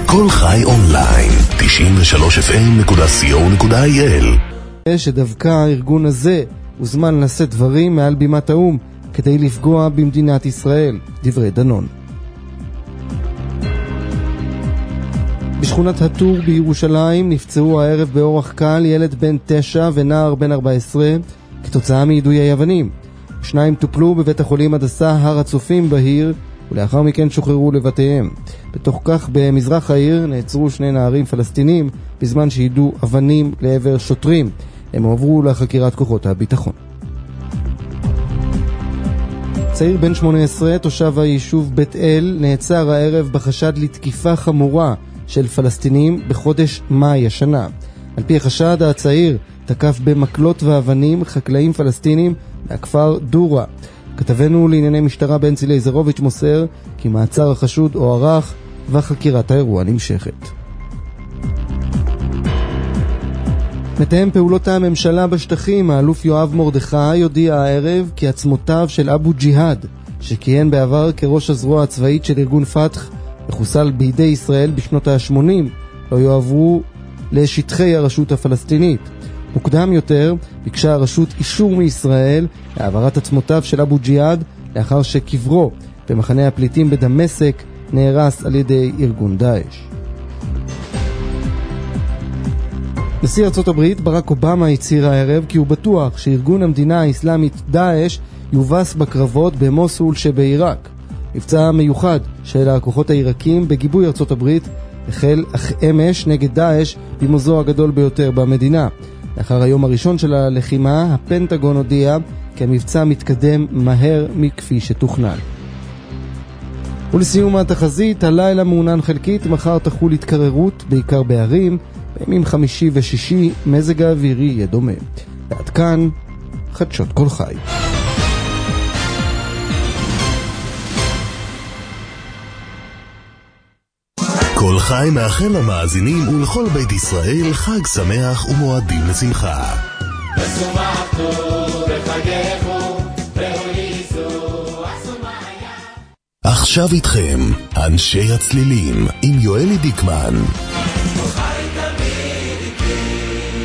כל חי אונליין, 93fm.co.il. שדווקא הארגון הזה הוזמן לשאת דברים מעל בימת האום כדי לפגוע במדינת ישראל, דברי דנון. בשכונת הטור בירושלים נפצעו הערב באורח קל ילד בן 9 ונער בן 14 כתוצאה מיידויי אבנים. 2 טופלו בבית החולים הדסה הר הצופים בעיר ולאחר מכן שוחררו לבתיהם. בתוך כך במזרח העיר נעצרו 2 נערים פלסטינים בזמן שידו אבנים לעבר שוטרים. הם הועברו לחקירת כוחות הביטחון. צעיר בן 18, תושב היישוב בית אל, נעצר הערב בחשד לתקיפה חמורה של פלסטינים בחודש מאי השנה. על פי החשד, הצעיר תקף במקלות ואבנים חקלאים פלסטינים מהכפר דורה. כתבנו לענייני משטרה בן צילי זרוביץ' מוסר כי מעצר החשוד הוארך וחקירת האירוע נמשכת. מתאם פעולות הממשלה בשטחים, האלוף יואב מרדכי, הודיע הערב כי עצמותיו של אבו ג'יהאד, שכיהן בעבר כראש הזרוע הצבאית של ארגון פתח וחוסל בידי ישראל בשנות ה-80, לא יועברו לשטחי הרשות הפלסטינית. מוקדם יותר ביקשה הרשות אישור מישראל להעברת עצמותיו של אבו ג'יהאד לאחר שקברו במחנה הפליטים בדמשק נהרס על ידי ארגון דאעש. נשיא ארצות הברית ברק אובמה הצהיר הערב כי הוא בטוח שארגון המדינה האסלאמית דאעש יובס בקרבות במוסול שבעיראק. מבצע מיוחד של הכוחות העיראקים בגיבוי ארצות הברית החל אמש נגד דאעש במוזו הגדול ביותר במדינה. לאחר היום הראשון של הלחימה, הפנטגון הודיע כי המבצע מתקדם מהר מכפי שתוכנן. ולסיום התחזית, הלילה מעונן חלקית, מחר תחול התקררות בעיקר בערים, בימים חמישי ושישי מזג האווירי יהיה דומה. ועד כאן חדשות כל חי. כל חי מאחל למאזינים ולכל בית ישראל חג שמח ומועדים לשמחה. ושמחתו וחגכו והוליסו אחסומיה. עכשיו איתכם אנשי הצלילים עם יואלי דיקמן. כל חי תמיד איתי.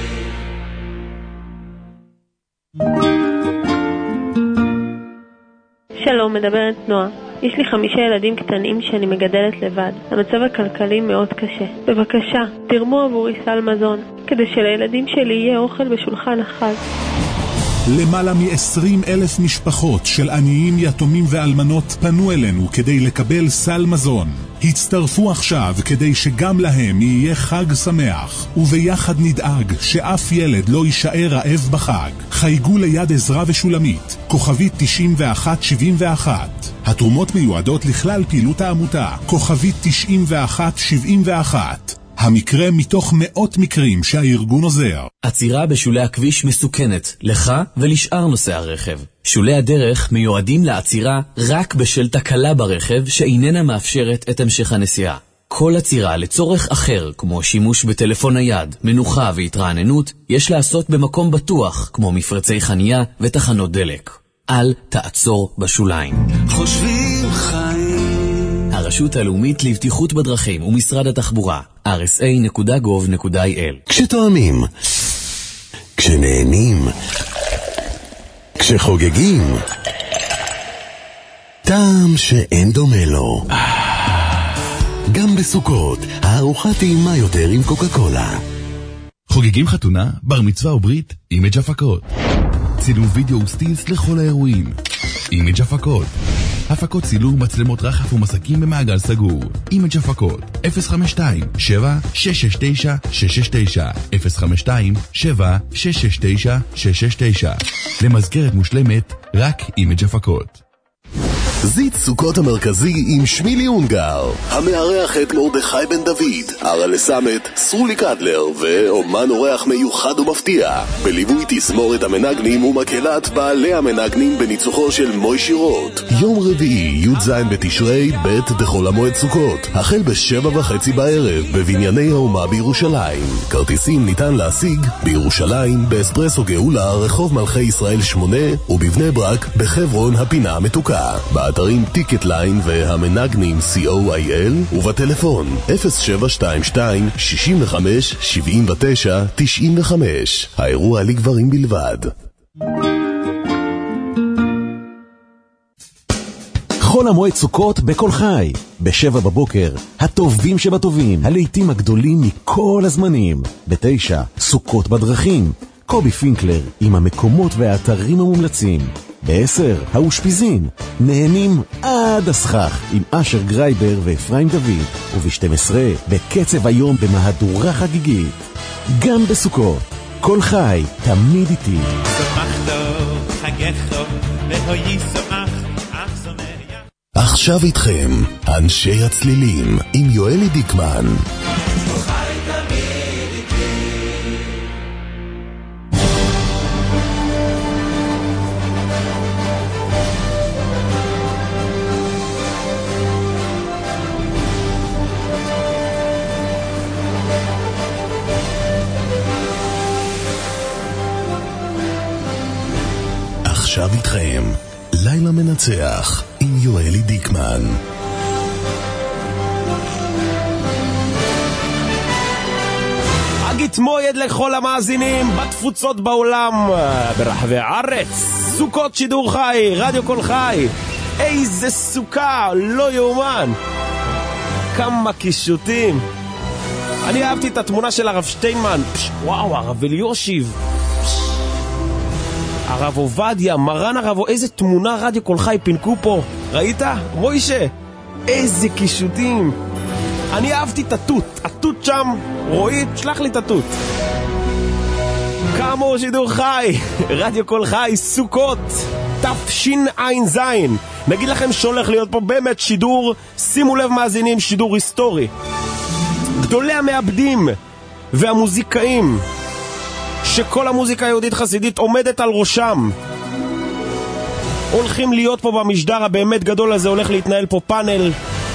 שלום, מדברת נועה. יש לי 5 ילדים קטנים שאני מגדלת לבד. המצב הכלכלי מאוד קשה. בבקשה, תרמו עבורי סל מזון, כדי שלילדים שלי יהיה אוכל בשולחן החג. למעלה מ-20,000 משפחות של עניים, יתומים ואלמנות פנו אלינו כדי לקבל סל מזון. הצטרפו עכשיו כדי שגם להם יהיה חג שמח, וביחד נדאג שאף ילד לא יישאר רעב בחג. חייגו ליד עזרה ושולמית, כוכבית 9171. התרומות מיועדות לכלל פעילות העמותה, כוכבית 9171. המקרה מתוך מאות מקרים שהארגון עוזר. עצירה בשולי הכביש מסוכנת לך ולשאר נוסעי הרכב. שולי הדרך מיועדים לעצירה רק בשל תקלה ברכב שאיננה מאפשרת את המשך הנסיעה. כל עצירה לצורך אחר, כמו שימוש בטלפון נייד, מנוחה והתרעננות, יש לעשות במקום בטוח, כמו מפרצי חנייה ותחנות דלק. אל תעצור בשוליים. חושבים חיים. הרשות הלאומית לבטיחות בדרכים ומשרד התחבורה, rsa.gov.il. כשתואמים, כשנהנים, כשחוגגים, טעם שאין דומה לו. גם בסוכות, הארוחה טעימה יותר עם קוקה קולה. חוגגים חתונה, בר מצווה או ברית, אימג' הפקות. צילום וידאו וסטילס לכל האירועים. אימג' הפקות. הפקות צילום, מצלמות רחף ומסקים במעגל סגור. אימג' הפקות 052-7-669-669 052-7-669-669. למזכרת מושלמת, רק אימג' הפקות. זית סוכות המרכזי עם שמילי אונגר, המארח את מרדכי בן דוד, ארלה סמט, סרולי קדלר ואומן אורח מיוחד ומפתיע, בליווי תזמורת המנגנים ומקהלת בעלי המנגנים בניצוחו של מוישי רוט. יום רביעי י"ז בתשרי ב' דחול המועד סוכות, החל ב7:30 בערב בבנייני האומה בירושלים. כרטיסים ניתן להשיג בירושלים באספרסו גאולה רחוב מלכי ישראל 8 ובבני ברק בחברון הפינה המתוקה. באתרים טיקטליין והמנגנים co.il ובטלפון 0722 65 79 95. האירוע לגברים בלבד. חול המועד סוכות בכל חי, ב7 בבוקר, הטובים שבטובים, הלעיתים הגדולים מכל הזמנים, ב9, סוכות בדרכים, קובי פינקלר עם המקומות והאתרים המומלצים, ב10, האושפיזין, נהנים עד הסכך עם אשר גרייבר ואפרים דוד, וב12, בקצב היום במהדורה חגיגית. גם בסוכות, כל חי, תמיד איתי. עכשיו איתכם, אנשי הצלילים, עם יואלי דיקמן. עכשיו איתכם, לילה מנצח עם יואלי דיקמן. אגית מויד לכל המאזינים בתפוצות בעולם, ברחבי הארץ. סוכות שידור חי, רדיו כל חי. איזה סוכה, לא יאומן. כמה קישוטים. אני אהבתי את התמונה של הרב שטיינמן. וואו, הרב אליושיב, הרב עובדיה, מרן הרב, איזה תמונה רדיו כל חי פינקו פה. ראית? מוישה, איזה קישוטים. אני אהבתי את התות שם. רואית, שלח לי את התות. כאמור, שידור חי, רדיו כל חי, סוכות תשע"ז. נגיד לכם שהולך להיות פה באמת שידור, שימו לב מאזינים, שידור היסטורי. גדולי המעבדים והמוזיקאים שכל המוזיקה היהודית חסידית עומדת על ראשם הולכים להיות פה במשדר הבאמת גדול הזה. הולך להתנהל פה פאנל,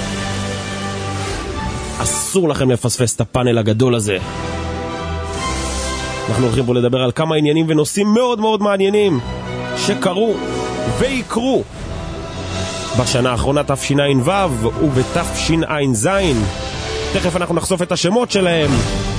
אסור לכם לפספס את הפאנל הגדול הזה. אנחנו הולכים פה לדבר על כמה עניינים ונושאים מאוד מאוד מעניינים שקרו ויקרו בשנה האחרונה תשע"ו ובתשע"ז. תכף אנחנו נחשוף את השמות שלהם.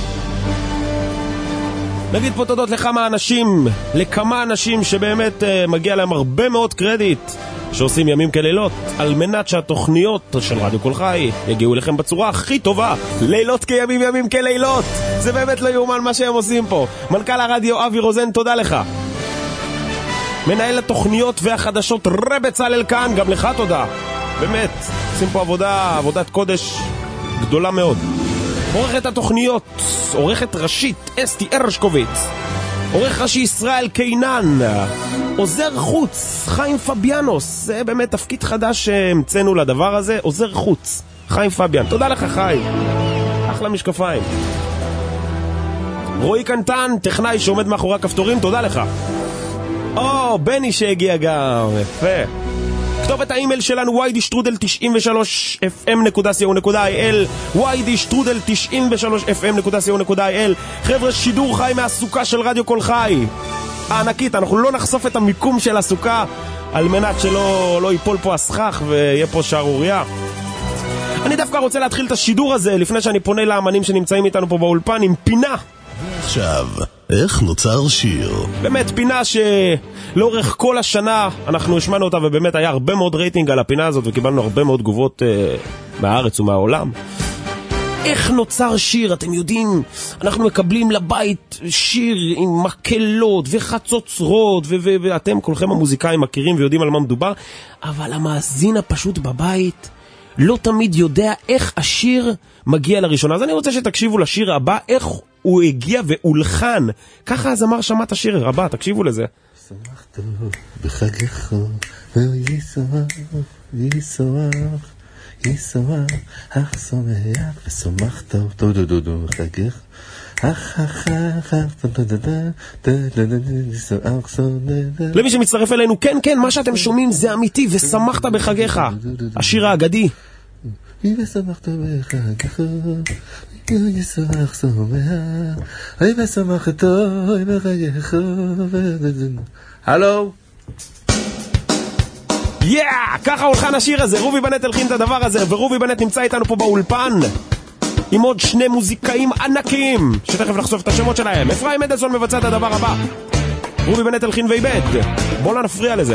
נגיד פה תודות לכמה אנשים שבאמת מגיע להם הרבה מאוד קרדיט, שעושים ימים כלילות על מנת שהתוכניות של רדיו כל חי יגיעו לכם בצורה הכי טובה. לילות כימים, ימים כלילות. זה באמת לא יאומן מה שהם עושים פה. מנכ"ל הרדיו אבי רוזן, תודה לך. מנהל התוכניות והחדשות רב בצלאל כאן, גם לך תודה. באמת, עושים פה עבודת קודש גדולה מאוד. עורכת התוכניות, עורכת ראשית אסתי הרשקוביץ, עורך ראשי ישראל קינן, עוזר חוץ חיים פביאנוס. זה באמת תפקיד חדש שהמצאנו לדבר הזה, עוזר חוץ חיים פביאן. תודה לך חיים, אחלה משקפיים. רועי קנטן, טכנאי שעומד מאחורי הכפתורים, תודה לך. בני שהגיע גם, יפה. כתובת האימייל שלנו yd93fm.co.il, yd93fm.co.il. חבר'ה, שידור חי מהסוכה של רדיו כל חי הענקית. אנחנו לא נחשוף את המיקום של הסוכה על מנת שלא ייפול פה הסכך ויהיה פה שערוריה. אני דווקא רוצה להתחיל את השידור הזה לפני שאני פונה לאמנים שנמצאים איתנו פה באולפן עם פינה. עכשיו, איך נוצר שיר? באמת פינה שלאורך כל השנה אנחנו השמענו אותה, ובאמת היה הרבה מאוד רייטינג על הפינה הזאת וקיבלנו הרבה מאוד תגובות מהארץ ומהעולם. איך נוצר שיר? אתם יודעים, אנחנו מקבלים לבית שיר עם מקלות וחצוצרות, ואתם כולכם המוזיקאים מכירים ויודעים על מה מדובר, אבל המאזין הפשוט בבית לא תמיד יודע איך השיר מגיע לראשונה. אז אני רוצה שתקשיבו לשיר הבא, איך הוא הגיע והולחן. ככה הזמר שמע את השיר הבא, תקשיבו לזה. שמחת בחגך ישמח אך שמח ושמחת דודודו בחגך למי שמצטרף אלינו, כן, מה שאתם שומעים זה אמיתי, ושמחת בחגך, השיר האגדי. ושמחת בחגך ישמח שמח ושמחת בחגך. הלו, ככה הולחן השיר הזה, רובי בנט הלחין את הדבר הזה, ורובי בנט נמצא איתנו פה באולפן עם עוד שני מוזיקאים ענקיים שתכף נחשוף את השמות שלהם. אפרים מנדלסון מבצע את הדבר הבא, רובי בנט הלחין ואיבד. בוא לא נפריע לזה.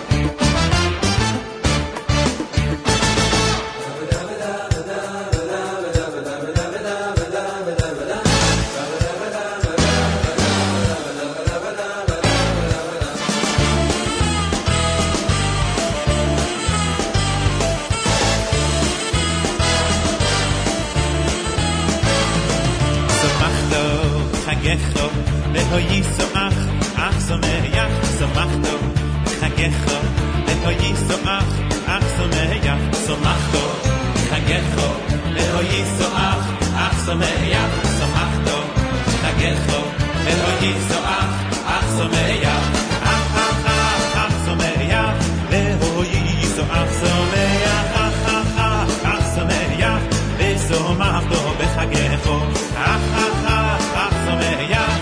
Lehoyiso ach someach somachto chagecho Lehoyiso ach someach somachto chagecho Lehoyiso ach someach somachto chagecho Lehoyiso ach someach ach someach Lehoyiso ach someach ach someach Lesomachto bechagecho ach someach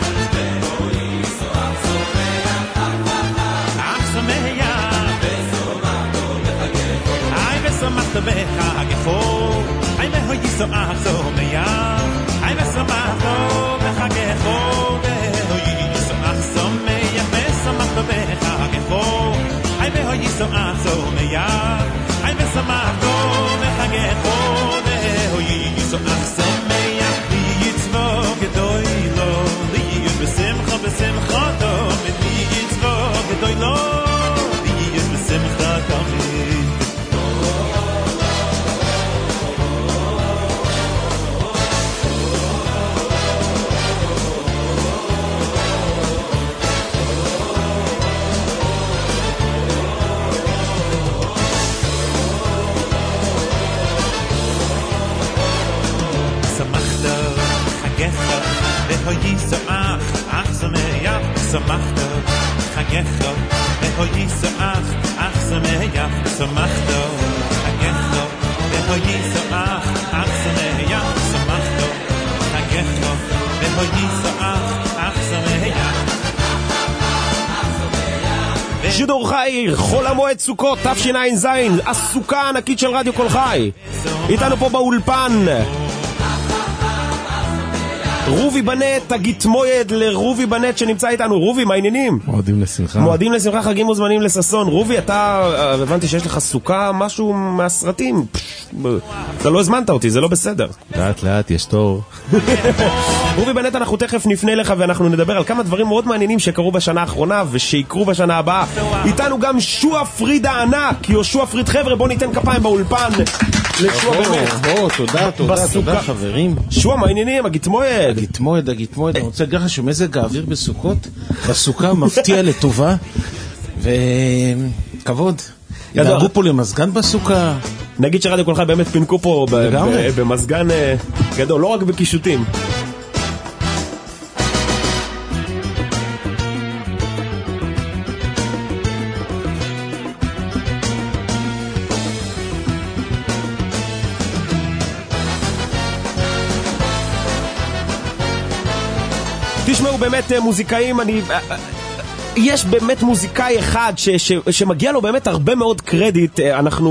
Samachto bechagecho, ay mehoyiso ach someach, ay mesamachto bechagecho, mehoyiso ach someach, mesamachto bechagecho, ay mehoyiso ach someach, ay mesamachto bechagecho, mehoyiso ach someach, liyitzvo gedoylo, liyuz besimcha besimchato, liyitzvo gedoylo, liyuz besimchato. Lehoyiso ach someach somachto chagecho Lehoyiso ach someach somachto chagecho Lehoyiso ach someach somachto chagecho Lehoyiso ach someach. שידור חי, חול המועד סוכות, תשע"ז, הסוכה הענקית של רדיו כל חי. איתנו פה באולפן רובי בנט, תגיד מועד לרובי בנט שנמצא איתנו. רובי, מה העניינים? מועדים לשמחה. מועדים לשמחה, חגים וזמנים לששון. רובי, אתה, הבנתי שיש לך סוכה, משהו מהסרטים. אתה לא הזמנת אותי, זה לא בסדר. לאט לאט, יש תור. רובי בנט, אנחנו תכף נפנה לך ואנחנו נדבר על כמה דברים מאוד מעניינים שקרו בשנה האחרונה ושיקרו בשנה הבאה. איתנו גם שועה פריד הענק, יהושע פריד. חבר'ה, בוא ניתן כפיים באולפן לשוע באמת. בוא, תודה חברים. שוע, מה העניינים? הגתמועד. הגתמועד, אני רוצה להגיד לך שמזג האוויר בסוכות, בסוכה מפתיע לטובה, וכבוד. ידאגו פה למזגן בסוכה. נגיד שרדיו כל חי באמת פינקו פה במזגן גדול, לא רק בקישוטים. תשמעו, באמת מוזיקאים, יש באמת מוזיקאי אחד שמגיע לו באמת הרבה מאוד קרדיט.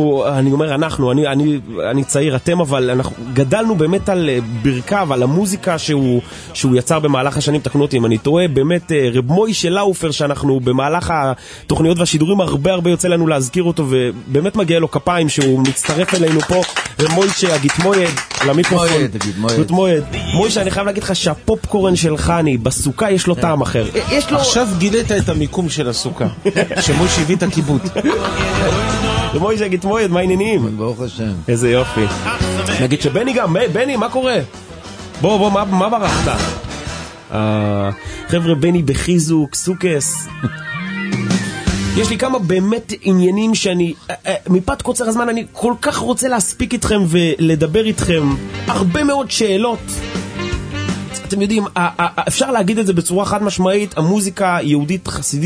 אני צעיר, אתם, אבל אנחנו גדלנו באמת על ברכיו, על המוזיקה שהוא יצר במהלך השנים. תקנו אותי אם אני טועה, באמת רב מוישה לאופר, שאנחנו במהלך התוכניות והשידורים הרבה יוצא לנו להזכיר אותו, ובאמת מגיע לו כפיים שהוא מצטרף אלינו פה. רב מוישה, הגתמועד, למיקרופון. גתמועד. מוישה, אני חייב להגיד לך שהפופקורן של חני בסוכה יש לו טעם אחר. עכשיו גילית את המיקום של הסוכה, שמוישה הביא את הכיבוד. מוישה, גתמועד, מה העניינים? ברוך השם. איזה יופי. נגיד שבני גם, בני, מה קורה? בוא, מה ברחת? חבר'ה, בני בחיזוק, סוכס. יש לי כמה באמת עניינים שאני, מפאת קוצר הזמן, אני כל כך רוצה להספיק איתכם ולדבר איתכם. הרבה מאוד שאלות. אתם יודעים, אפשר להגיד את זה בצורה חד משמעית, המוזיקה היהודית חסידית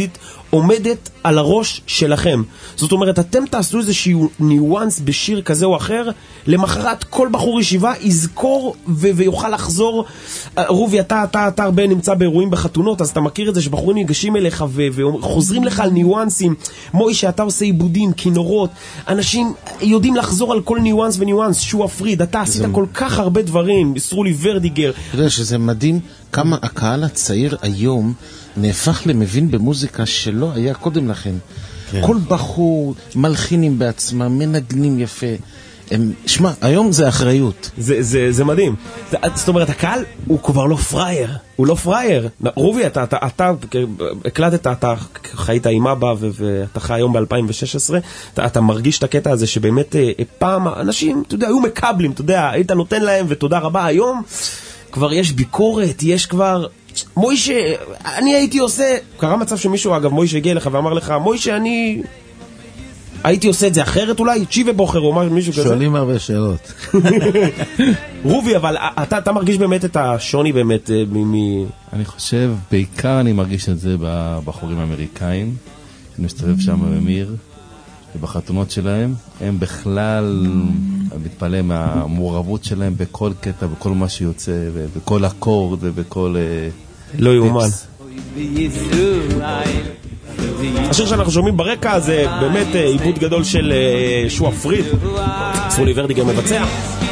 עומדת על הראש שלכם. זאת אומרת, אתם תעשו איזשהו ניואנס בשיר כזה או אחר, למחרת כל בחור ישיבה יזכור ויוכל לחזור. רובי, אתה הרבה נמצא באירועים בחתונות, אז אתה מכיר את זה שבחורים ניגשים אליך וחוזרים לך על ניואנסים. מוישה, אתה עושה עיבודים, כינורות, אנשים יודעים לחזור על כל ניואנס וניואנס. שוע פריד, אתה עשית כל כך הרבה דברים, סרולי ורדיגר. אתה יודע שזה מדהים כמה הקהל הצעיר היום נהפך למבין במוזיקה שלא היה קודם לכן. כן. כל בחור מלחינים בעצמם, מנגנים יפה. שמע, היום זה אחריות. זה מדהים. זאת אומרת, הקהל הוא כבר לא פרייר. הוא לא פרייר. רובי, אתה הקלטת, אתה חיית עם אבא ואתה חי היום ב-2016. אתה מרגיש את הקטע הזה שבאמת פעם אנשים, אתה יודע, היו מקבלים, אתה יודע, היית נותן להם ותודה רבה. היום כבר יש ביקורת, יש כבר... מוישה, אני הייתי עושה... קרה מצב שמישהו, אגב, מוישה הגיע לך ואמר לך, מוישה, אני... הייתי עושה את זה אחרת אולי? צ'יבה בוחר או מישהו כזה? שואלים הרבה שאלות. רובי, אבל אתה מרגיש באמת את השוני באמת אני חושב, בעיקר אני מרגיש את זה בבחורים האמריקאים, שנשתרב שם במיר, ובחתונות שלהם, הם בכלל מתפלא מהמעורבות שלהם בכל קטע, בכל מה שיוצא, ובכל אקורד ובכל... לא יאומן. השיר שאנחנו שומעים ברקע זה באמת עיבוד גדול של שוע פריד, סרולי ורדיגר מבצע.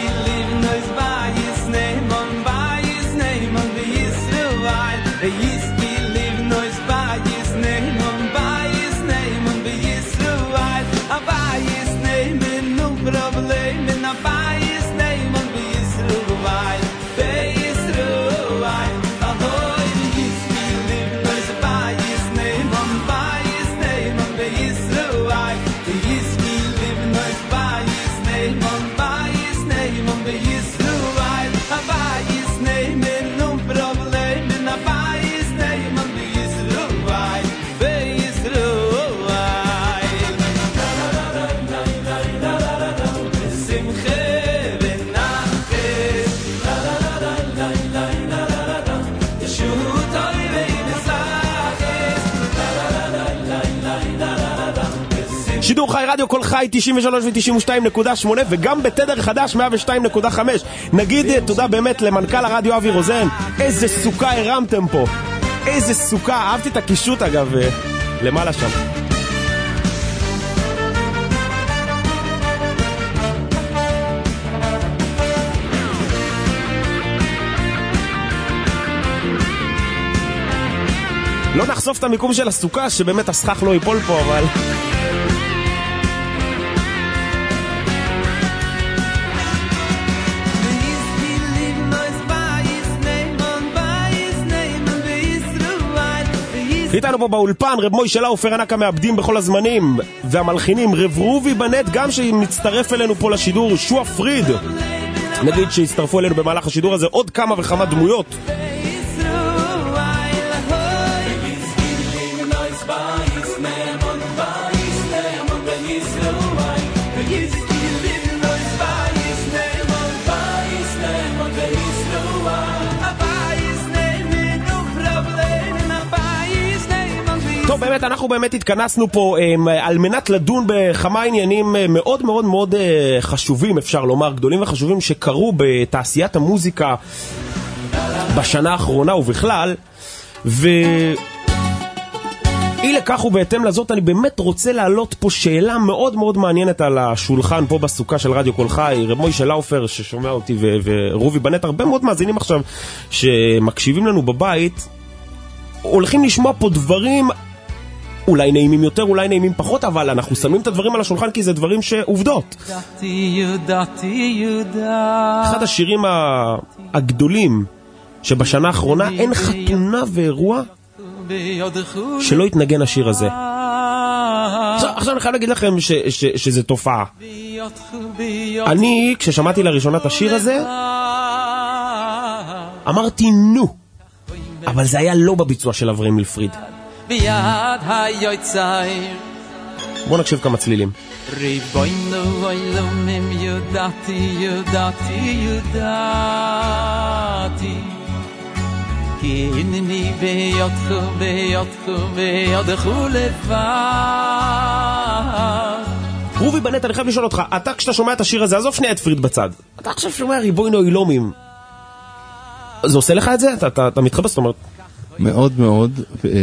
שידור חי רדיו כל חי 93 ו-92.8 וגם בתדר חדש 102.5. נגיד תודה באמת למנכ"ל הרדיו אבי רוזן, איזה סוכה הרמתם פה, איזה סוכה, אהבתי את הקישוט אגב למעלה שם. לא נחשוף את המיקום של הסוכה שבאמת הסכך לא ייפול פה, אבל איתנו פה באולפן רב מוישה לאופר, ענק המעבדים בכל הזמנים והמלחינים, רב רובי בנט גם שמצטרף אלינו פה לשידור, שוע פריד, נגיד שהצטרפו אלינו במהלך השידור הזה עוד כמה וכמה דמויות. טוב, באמת, אנחנו באמת התכנסנו פה על מנת לדון בכמה עניינים מאוד מאוד מאוד חשובים, אפשר לומר, גדולים וחשובים שקרו בתעשיית המוזיקה בשנה האחרונה ובכלל, ואי לכך ובהתאם לזאת אני באמת רוצה להעלות פה שאלה מאוד מאוד מעניינת על השולחן פה בסוכה של רדיו כל חי. רב מוישה לאופר ששומע אותי ורובי בנט, הרבה מאוד מאזינים עכשיו שמקשיבים לנו בבית, הולכים לשמוע פה דברים אולי נעימים יותר, אולי נעימים פחות, אבל אנחנו שמים את הדברים על השולחן כי זה דברים שעובדות. אחד השירים הגדולים שבשנה האחרונה אין חתונה ואירוע שלא יתנגן השיר הזה. עכשיו אני חייב להגיד לכם שזה תופעה. אני, כששמעתי לראשונה את השיר הזה, אמרתי נו, אבל זה היה לא בביצוע של אברהם מלפריד. בוא נקשיב כמה צלילים. ריבונו עולמים יודעתי כי הנני ביודך לבד. רובי בנט, אני חייב לשאול אותך, אתה כשאתה שומע את השיר הזה, עזוב שנייה את פריד בצד, אתה עכשיו שומע ריבונו אילומים, זה עושה לך את זה? אתה מתחבס, זאת אומרת? מאוד מאוד,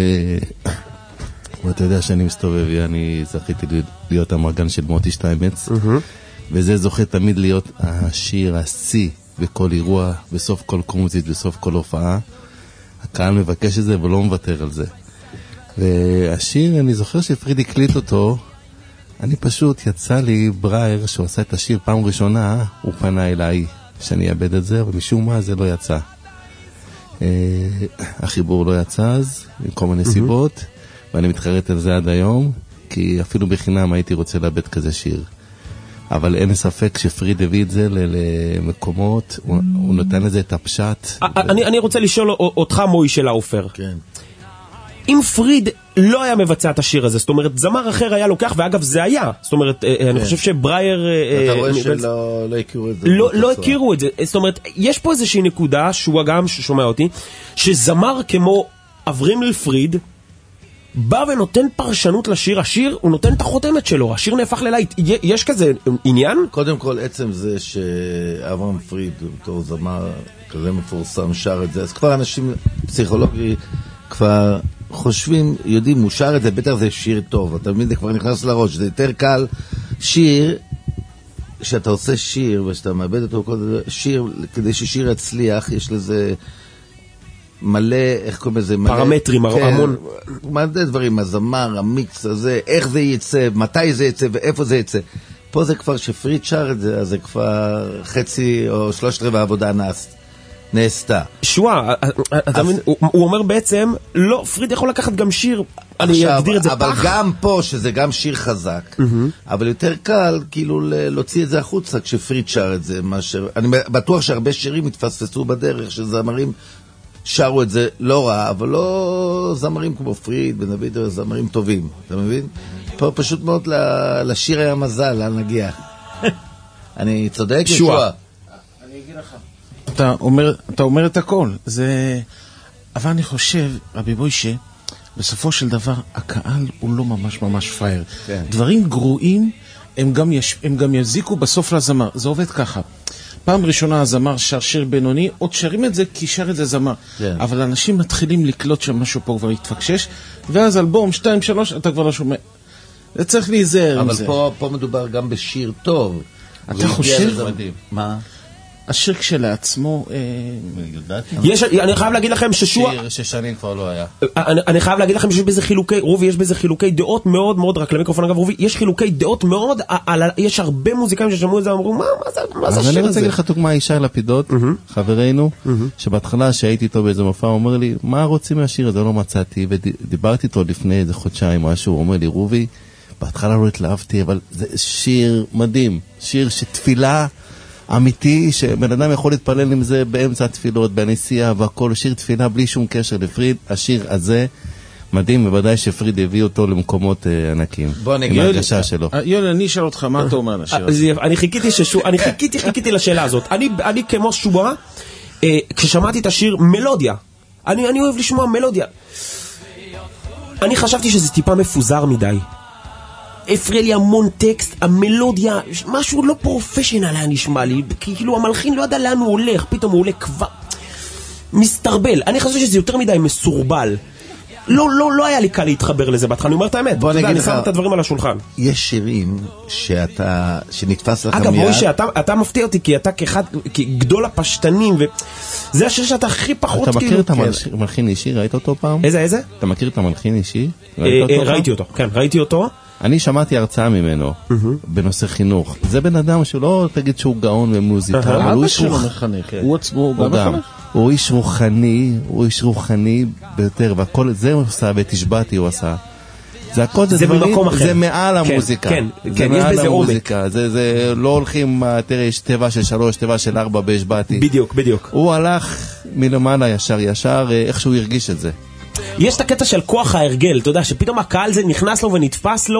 ואתה יודע שאני מסתובב, אני זכיתי להיות המרגן של מוטי שטיימץ, וזה זוכה תמיד להיות השיר השיא בכל אירוע, בסוף כל קומזית, בסוף כל הופעה. הקהל מבקש את זה ולא מוותר על זה. והשיר, אני זוכר שפריד הקליט אותו, אני פשוט יצא לי ברייר שהוא עשה את השיר פעם ראשונה, הוא פנה אליי שאני אאבד את זה, ומשום מה זה לא יצא. החיבור לא יצא אז, עם כל מיני סיבות, ואני מתחרט על זה עד היום, כי אפילו בחינם הייתי רוצה לאבד כזה שיר. אבל אין ספק שפריד הביא את זה למקומות, הוא נותן לזה את הפשט. אני רוצה לשאול אותך מוישה לאופר. כן. אם פריד לא היה מבצע את השיר הזה, זאת אומרת, זמר אחר היה לוקח, ואגב זה היה, זאת אומרת, אני חושב שברייר... אתה רואה שלא הכירו את זה. לא הכירו את זה, זאת אומרת, יש פה איזושהי נקודה, שהוא גם ששומע אותי, שזמר כמו אברהם לפריד, בא ונותן פרשנות לשיר, השיר הוא נותן את החותמת שלו, השיר נהפך ללהיט, יש כזה עניין? קודם כל, עצם זה שאברהם פריד, אותו זמר כזה מפורסם, שר את זה, אז כבר אנשים פסיכולוגי כבר חושבים, יודעים, הוא שר את זה, בטח זה שיר טוב, אתה מבין, זה כבר נכנס לראש, זה יותר קל, שיר, שאתה עושה שיר, ושאתה מאבד אותו, שיר, כדי ששיר יצליח, יש לזה... מלא, איך קוראים לזה? פרמטרים, המון. מלא דברים, הזמר, המיקס הזה, איך זה יצא, מתי זה יצא ואיפה זה יצא. פה זה כבר שפריד שר את זה, אז זה כבר חצי או 3/4 העבודה נעשתה. שואה, הוא אומר בעצם, לא, פריד יכול לקחת גם שיר, אני אגדיר את זה פח. אבל גם פה, שזה גם שיר חזק, אבל יותר קל כאילו להוציא את זה החוצה כשפריד שר את זה. אני בטוח שהרבה שירים התפספסו בדרך, שזמרים שרו את זה לא רע, אבל לא זמרים כמו פריד, בן דוד, זמרים טובים, אתה מבין? פה פשוט מאוד לשיר היה מזל, לאן נגיע. אני צודק, ישוע? אני אגיד לך. אתה אומר את הכל, זה... אבל אני חושב, רבי מוישה, בסופו של דבר, הקהל הוא לא ממש פרייר. כן. דברים גרועים, הם גם יזיקו בסוף לזמר. זה עובד ככה. פעם ראשונה הזמר שר שיר בינוני, עוד שרים את זה כי שר את זה זמר. כן. אבל אנשים מתחילים לקלוט שמשהו פה כבר יתפקשש, ואז אלבום 2-3 אתה כבר לא שומע. זה צריך להיזהר עם זה. אבל פה מדובר גם בשיר טוב. אתה חושב? מה? השיר כשלעצמו... אני חייב להגיד לכם ששוע... שיר ששנים כבר לא היה. אני חייב להגיד לכם שיש בזה חילוקי... רובי, יש בזה חילוקי דעות מאוד מאוד, רק למיקרופון אגב רובי, יש חילוקי דעות מאוד, יש הרבה מוזיקאים ששמעו את זה ואמרו, מה זה השיר הזה? אז אני רוצה להגיד לך דוגמה, ישי לפידות, חברינו, שבהתחלה שהייתי איתו באיזה מופע, הוא אומר לי, מה רוצים מהשיר הזה? לא מצאתי, ודיברתי איתו לפני איזה חודשיים משהו, הוא אומר לי, רובי, בהתחלה לא התלהבתי, אבל זה שיר מדהים, שיר שתפילה אמיתי, שבן אדם יכול להתפלל עם זה באמצע התפילות, בנסיעה והכל, שיר תפילה בלי שום קשר לפריד. השיר הזה מדהים, בוודאי שפריד הביא אותו למקומות ענקים. בוא נגיד. עם ההרגשה שלו. יוני, אני אשאל אותך, מה אתה אומר על השיר הזה? אני חיכיתי לשאלה הזאת. אני כמו שובה, כששמעתי את השיר מלודיה, אני אוהב לשמוע מלודיה. אני חשבתי שזה טיפה מפוזר מדי. הפריע לי המון טקסט, המלודיה, משהו לא פרופשנל היה נשמע לי, כאילו המלחין לא ידע לאן הוא הולך, פתאום הוא הולך כבר מסתרבל. אני חושב שזה יותר מדי מסורבל. לא היה לי קל להתחבר לזה בהתחלה, אני אומר את האמת. אני שם את הדברים על השולחן. יש שירים שנתפס לך מיד. אגב, מוישה, אתה מפתיע אותי, כי אתה כגדול הפשטנים, וזה השיר שאתה הכי פחות... אתה מכיר את המלחין אישי? ראית אותו פעם? איזה? אתה מכיר את המלחין אישי? ראיתי אותו, כן, ראיתי אותו. אני שמעתי הרצאה ממנו בנושא חינוך. זה בן אדם שלא תגיד שהוא גאון ומוזיקה, אבל הוא איש רוחני. הוא עצמו גם מחנך? הוא איש רוחני, הוא איש רוחני ביותר, והכל זה הוא עשה, ותשבעתי הוא עשה. זה הכל זה דברים, זה מעל המוזיקה. כן, יש בזה עומק. זה לא הולכים, תראה, יש טבע של 3, טבע של 4 בהשבעתי. בדיוק. הוא הלך מלמעלה ישר, איך שהוא הרגיש את זה. יש את הקטע של כוח ההרגל, אתה יודע, שפתאום הקהל זה נכנס לו ונתפס לו,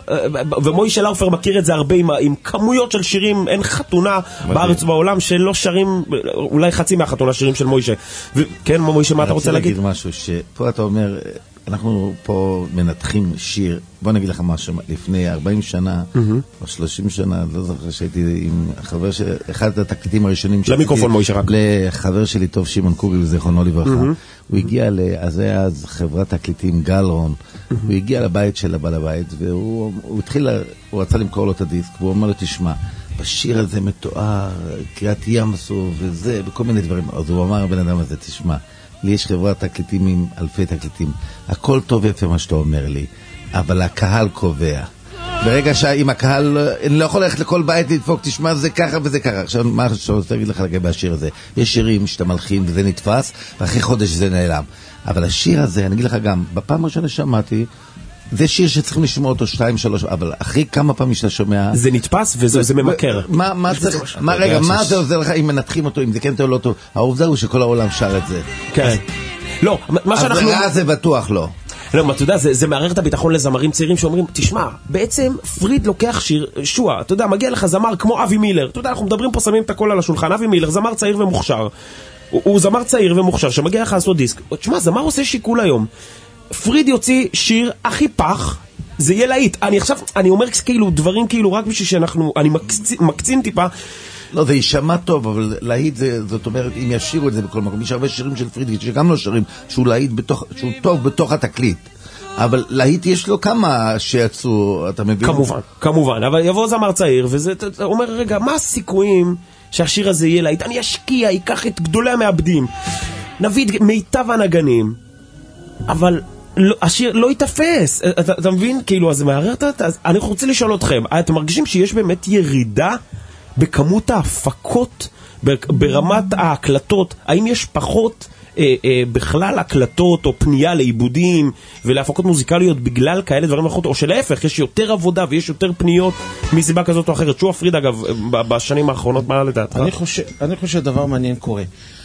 ומוישה לאופר מכיר את זה הרבה עם כמויות של שירים, אין חתונה בארץ ובעולם שלא שרים, אולי חצי מהחתונה שירים של מוישה. כן, מוישה, מה אתה רוצה להגיד? אני רוצה להגיד משהו, שפה אתה אומר, אנחנו פה מנתחים שיר, בוא נגיד לך משהו, לפני 40 שנה, או 30 שנה, לא זוכר שהייתי עם חבר, אחד התקליטים הראשונים, למיקרופון מוישה רק. לחבר שלי טוב שמעון קוגל, זיכרונו לברכה, הוא הגיע, אז היה אז חברת תקליטים גלרון, הוא הגיע לבית של הבעל הבית, והוא התחיל, הוא רצה למכור לו את הדיסק, והוא אומר לו, תשמע, בשיר הזה מתואר, קריאת ים סוף, וזה, וכל מיני דברים, אז הוא אמר הבן אדם הזה, תשמע, לי יש חברת תקליטים עם אלפי תקליטים. הכל טוב יפה מה שאתה אומר לי, אבל הקהל קובע. ברגע שאם הקהל, אני לא יכול ללכת לכל בית לדפוק, תשמע, זה ככה וזה ככה. עכשיו, מה שאני רוצה להגיד לך לגבי השיר הזה? יש שירים שאתה מלחין וזה נתפס, ואחרי חודש זה נעלם. אבל השיר הזה, אני אגיד לך גם, בפעם הראשונה שמעתי, זה שיר שצריכים לשמוע אותו 2, 3, אבל אחרי כמה פעמים שאתה שומע... זה נתפס וזה ממכר. רגע, מה זה עוזר לך אם מנתחים אותו, אם זה כן טוב לא טוב? העובדה הוא שכל העולם שר את זה. כן. לא, מה שאנחנו... אז זה בטוח לא. לא, מה אתה יודע, זה מערער את הביטחון לזמרים צעירים שאומרים, תשמע, בעצם פריד לוקח שיר, שואה, אתה יודע, מגיע לך זמר כמו אבי מילר, אתה יודע, אנחנו מדברים פה, שמים את הכל על השולחן, אבי מילר, זמר צעיר ומוכשר, הוא זמר צעיר ומוכשר, שמגיע לך לעשות דיסק, תשמע, זמר עושה שיקול היום, פריד יוציא שיר הכי פח, זה יהיה להיט, אני אומר כאילו דברים כאילו רק בשביל שאנחנו, אני מקצין טיפה, לא, זה יישמע טוב, אבל להיט זאת אומרת, אם ישירו את זה בכל מקום, יש הרבה שירים של פריד, שגם לא שרים, שהוא להיט שהוא טוב בתוך התקליט. אבל להיט יש לו כמה שיצאו, אתה מבין? כמובן, אבל יבוא זמר צעיר, וזה אומר, רגע, מה הסיכויים שהשיר הזה יהיה להיט? אני אשקיע, ייקח את גדולי המעבדים, נביא את מיטב הנגנים, אבל השיר לא יתפס, אתה מבין? כאילו, אז זה מערער, אני רוצה לשאול אתכם, אתם מרגישים שיש באמת ירידה בכמות ההפקות, ברמת ההקלטות, האם יש פחות בכלל הקלטות או פנייה לעיבודים ולהפקות מוזיקליות בגלל כאלה דברים אחרות, או שלהפך, יש יותר עבודה ויש יותר פניות מסיבה כזאת או אחרת? שוב פריד אגב, בשנים האחרונות, מה לדעתך? אני חושב שדבר מעניין קורה.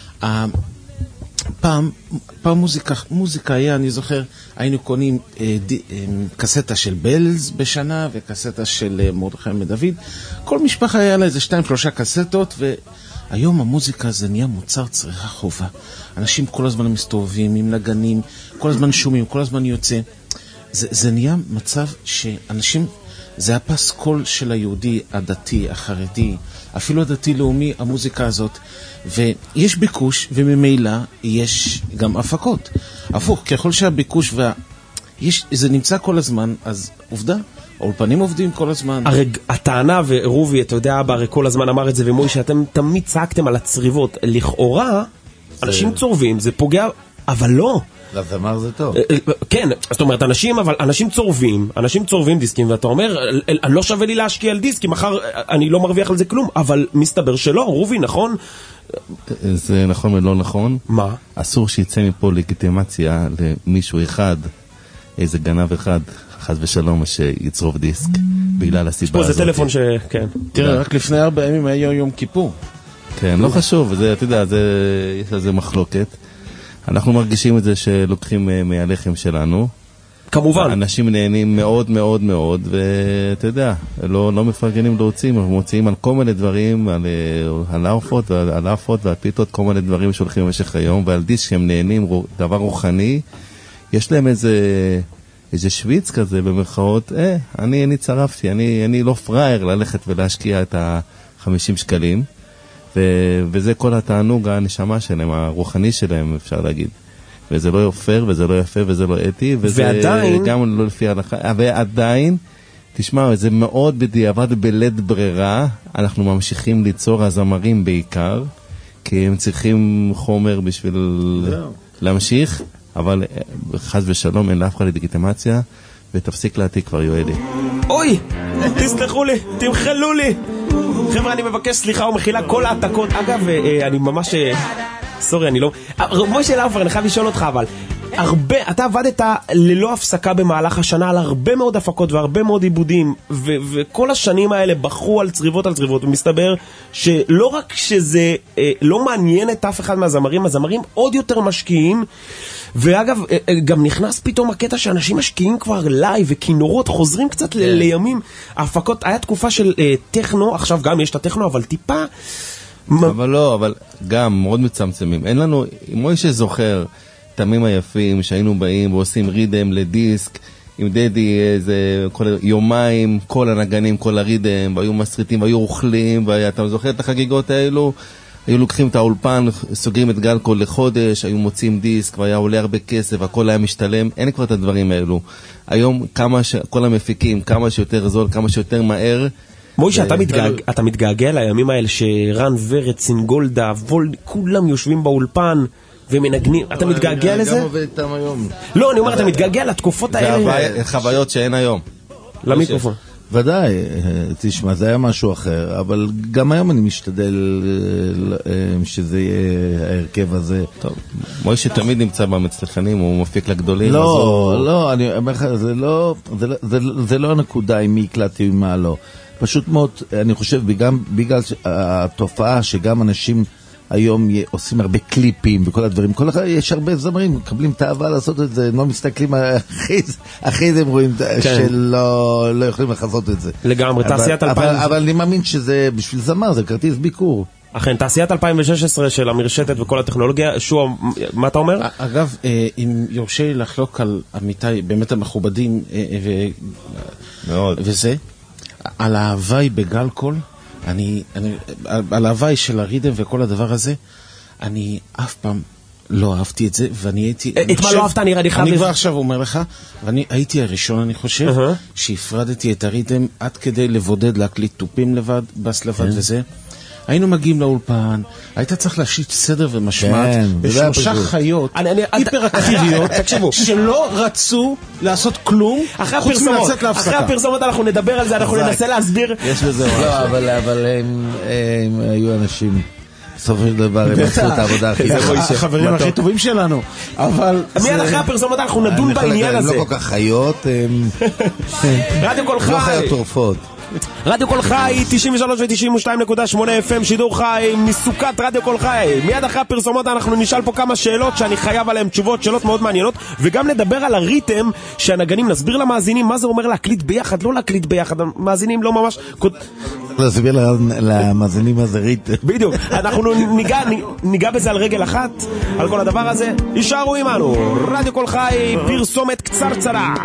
פעם מוזיקה היה, אני זוכר, היינו קונים קסטה של בלז בשנה וקסטה של מרדכי מדוד. כל משפחה היה לה איזה 2-3 קסטות, והיום המוזיקה זה נהיה מוצר צריכה חובה. אנשים כל הזמן מסתובבים עם נגנים, כל הזמן שומעים, כל הזמן יוצא. זה נהיה מצב שאנשים, זה הפסקול של היהודי, הדתי, החרדי, אפילו הדתי-לאומי, המוזיקה הזאת. ויש ביקוש, וממילא יש גם הפקות. הפוך, ככל שהביקוש זה נמצא כל הזמן, אז עובדה, האולפנים עובדים כל הזמן. הרי הטענה, ורובי, אתה יודע, אבא הרי כל הזמן אמר את זה, ומוי, שאתם תמיד צעקתם על הצריבות. לכאורה, אנשים צורבים, זה פוגע, אבל לא. לזמר זה טוב. כן, זאת אומרת, אנשים צורבים דיסקים, ואתה אומר, לא שווה לי להשקיע על דיסקים, מחר אני לא מרוויח על זה כלום, אבל מסתבר שלא, רובי, נכון? זה נכון ולא נכון. מה? אסור שיצא מפה לגיטימציה למישהו אחד, איזה גנב אחד, חס ושלום, שיצרוב דיסק, בגלל הסיבה הזאת. פה זה טלפון כן. תראה, רק לפני 4 ימים היה יום כיפור. כן, לא חשוב, אתה יודע, יש על זה מחלוקת. אנחנו מרגישים את זה שלוקחים מהלחם שלנו. כמובן. אנשים נהנים מאוד מאוד מאוד, ואתה יודע, לא מפרגנים להוצאים, אנחנו מוצאים על כל מיני דברים, על האפות ועל האפות ועל פיתות, כל מיני דברים שהולכים במשך היום, ועל דיסק שהם נהנים, דבר רוחני, יש להם איזה שוויץ כזה במרכאות, אני צרפתי, אני לא פראייר ללכת ולהשקיע את ה-50 שקלים, וזה כל התענוג הנשמה שלהם, הרוחני שלהם, אפשר להגיד. וזה לא יופר, וזה לא יפה, וזה לא אתי, וזה גם לא לפי ההלכה. ועדיין, תשמעו, זה מאוד בדיעבד בלית ברירה, אנחנו ממשיכים ליצור הזמרים בעיקר, כי הם צריכים חומר בשביל להמשיך, אבל חס ושלום, אין לאף אחד לדיגיטמציה, ותפסיק להעתיק כבר יואלי. אוי, תסלחו לי, תמחלו לי. חבר'ה, אני מבקש סליחה ומחילה כל העתקות. אגב, אני ממש... סורי, אני לא... מוישה לאופר, אני חייב לשאול אותך, אבל אתה עבדת ללא הפסקה במהלך השנה על הרבה מאוד הפקות והרבה מאוד עיבודים, וכל השנים האלה בחרו על צריבות, ומסתבר שלא רק שזה לא מעניין את אף אחד מהזמרים, הזמרים עוד יותר משקיעים, ואגב, גם נכנס פתאום הקטע שאנשים משקיעים כבר לייב וכינורות, חוזרים קצת לימים. ההפקות, היה תקופה של טכנו, עכשיו גם יש את הטכנו, אבל טיפה... אבל לא, אבל גם מאוד מצמצמים. אין לנו, מוישה זוכר, תמים היפים שהיינו באים ועושים רידם לדיסק, עם דדי איזה יומיים, כל הנגנים, כל הרידם, והיו מסריטים, והיו אוכלים, ואתה זוכר את החגיגות האלו? היו לוקחים את האולפן, סוגרים את גלקול לחודש, היו מוצאים דיסק, והיה עולה הרבה כסף, הכל היה משתלם, אין כבר את הדברים האלו. היום כל המפיקים, כמה שיותר זול, כמה שיותר מהר. מוישה, אתה מתגעגע לימים האלה שרן ורצין, גולדה, כולם יושבים באולפן ומנגנים, אתה מתגעגע לזה? גם עובד איתם היום. לא, אני אומר, אתה מתגעגע לתקופות האלה. זה חוויות שאין היום. למיקרופון. ודאי, תשמע, זה היה משהו אחר, אבל גם היום אני משתדל שזה יהיה ההרכב הזה. טוב, מוישה תמיד נמצא במצלחנים, הוא מפיק לגדולים. לא, אני אומר לך, זה לא הנקודה עם מי הקלטתי ומה לא. פשוט מאוד, אני חושב, בגלל התופעה שגם אנשים היום עושים הרבה קליפים וכל הדברים, יש הרבה זמרים, מקבלים תאווה לעשות את זה, הם לא מסתכלים, אחרי זה הם רואים שלא יכולים לחזות את זה. לגמרי, תעשיית 2000. אבל אני מאמין שזה, בשביל זמר, זה כרטיס ביקור. אכן, תעשיית 2016 של המרשתת וכל הטכנולוגיה, שוע, מה אתה אומר? אגב, אם יורשה לי לחלוק על עמיתי, באמת המכובדים, וזה, על ההוואי בגלקול, על ההוואי של הרידם וכל הדבר הזה, אני אף פעם לא אהבתי את זה, ואני הייתי... את מה לא אהבת? אני כבר עכשיו אומר לך, ואני הייתי הראשון, אני חושב, שהפרדתי את הרידם עד כדי לבודד, להקליט טופים לבד, בס לבד וזה. היינו מגיעים לאולפן, היית צריך להשליט סדר ומשמעת בשלושה חיות היפר-אקטיביות שלא רצו לעשות כלום חוץ מלצאת להפסקה. אחרי הפרסומות אנחנו נדבר על זה, אנחנו ננסה להסביר. יש לזה לא, אבל הם היו אנשים בסופו של דבר הם עשו את העבודה הכי טובה. החברים הכי טובים שלנו. מיד אחרי הפרסומות אנחנו נדון בעניין הזה. הם לא כל כך חיות, הם רדיו כל חי. לא חיות טורפות. רדיו כל חי, 93 ו-92.8 FM, שידור חי, מסוכת רדיו כל חי. מיד אחרי הפרסומות אנחנו נשאל פה כמה שאלות שאני חייב עליהן תשובות, שאלות מאוד מעניינות, וגם נדבר על הריתם שהנגנים, נסביר למאזינים מה זה אומר להקליט ביחד, לא להקליט ביחד, המאזינים לא ממש... נסביר למאזינים מה זה ריתם. בדיוק, אנחנו ניגע בזה על רגל אחת, על כל הדבר הזה. יישארו עמנו, רדיו כל חי, פרסומת קצרצרה.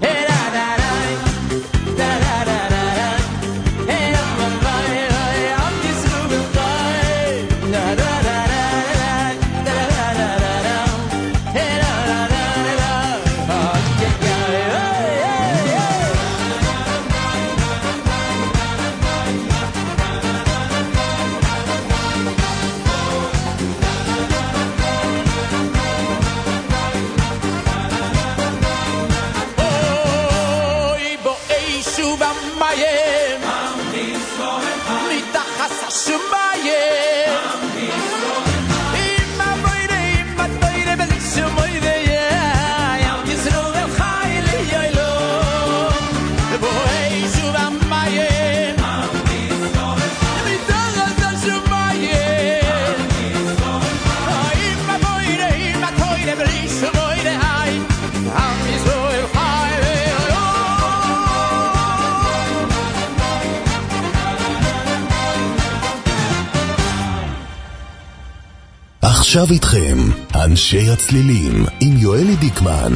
עכשיו איתכם, אנשי הצלילים, עם יואלי דיקמן.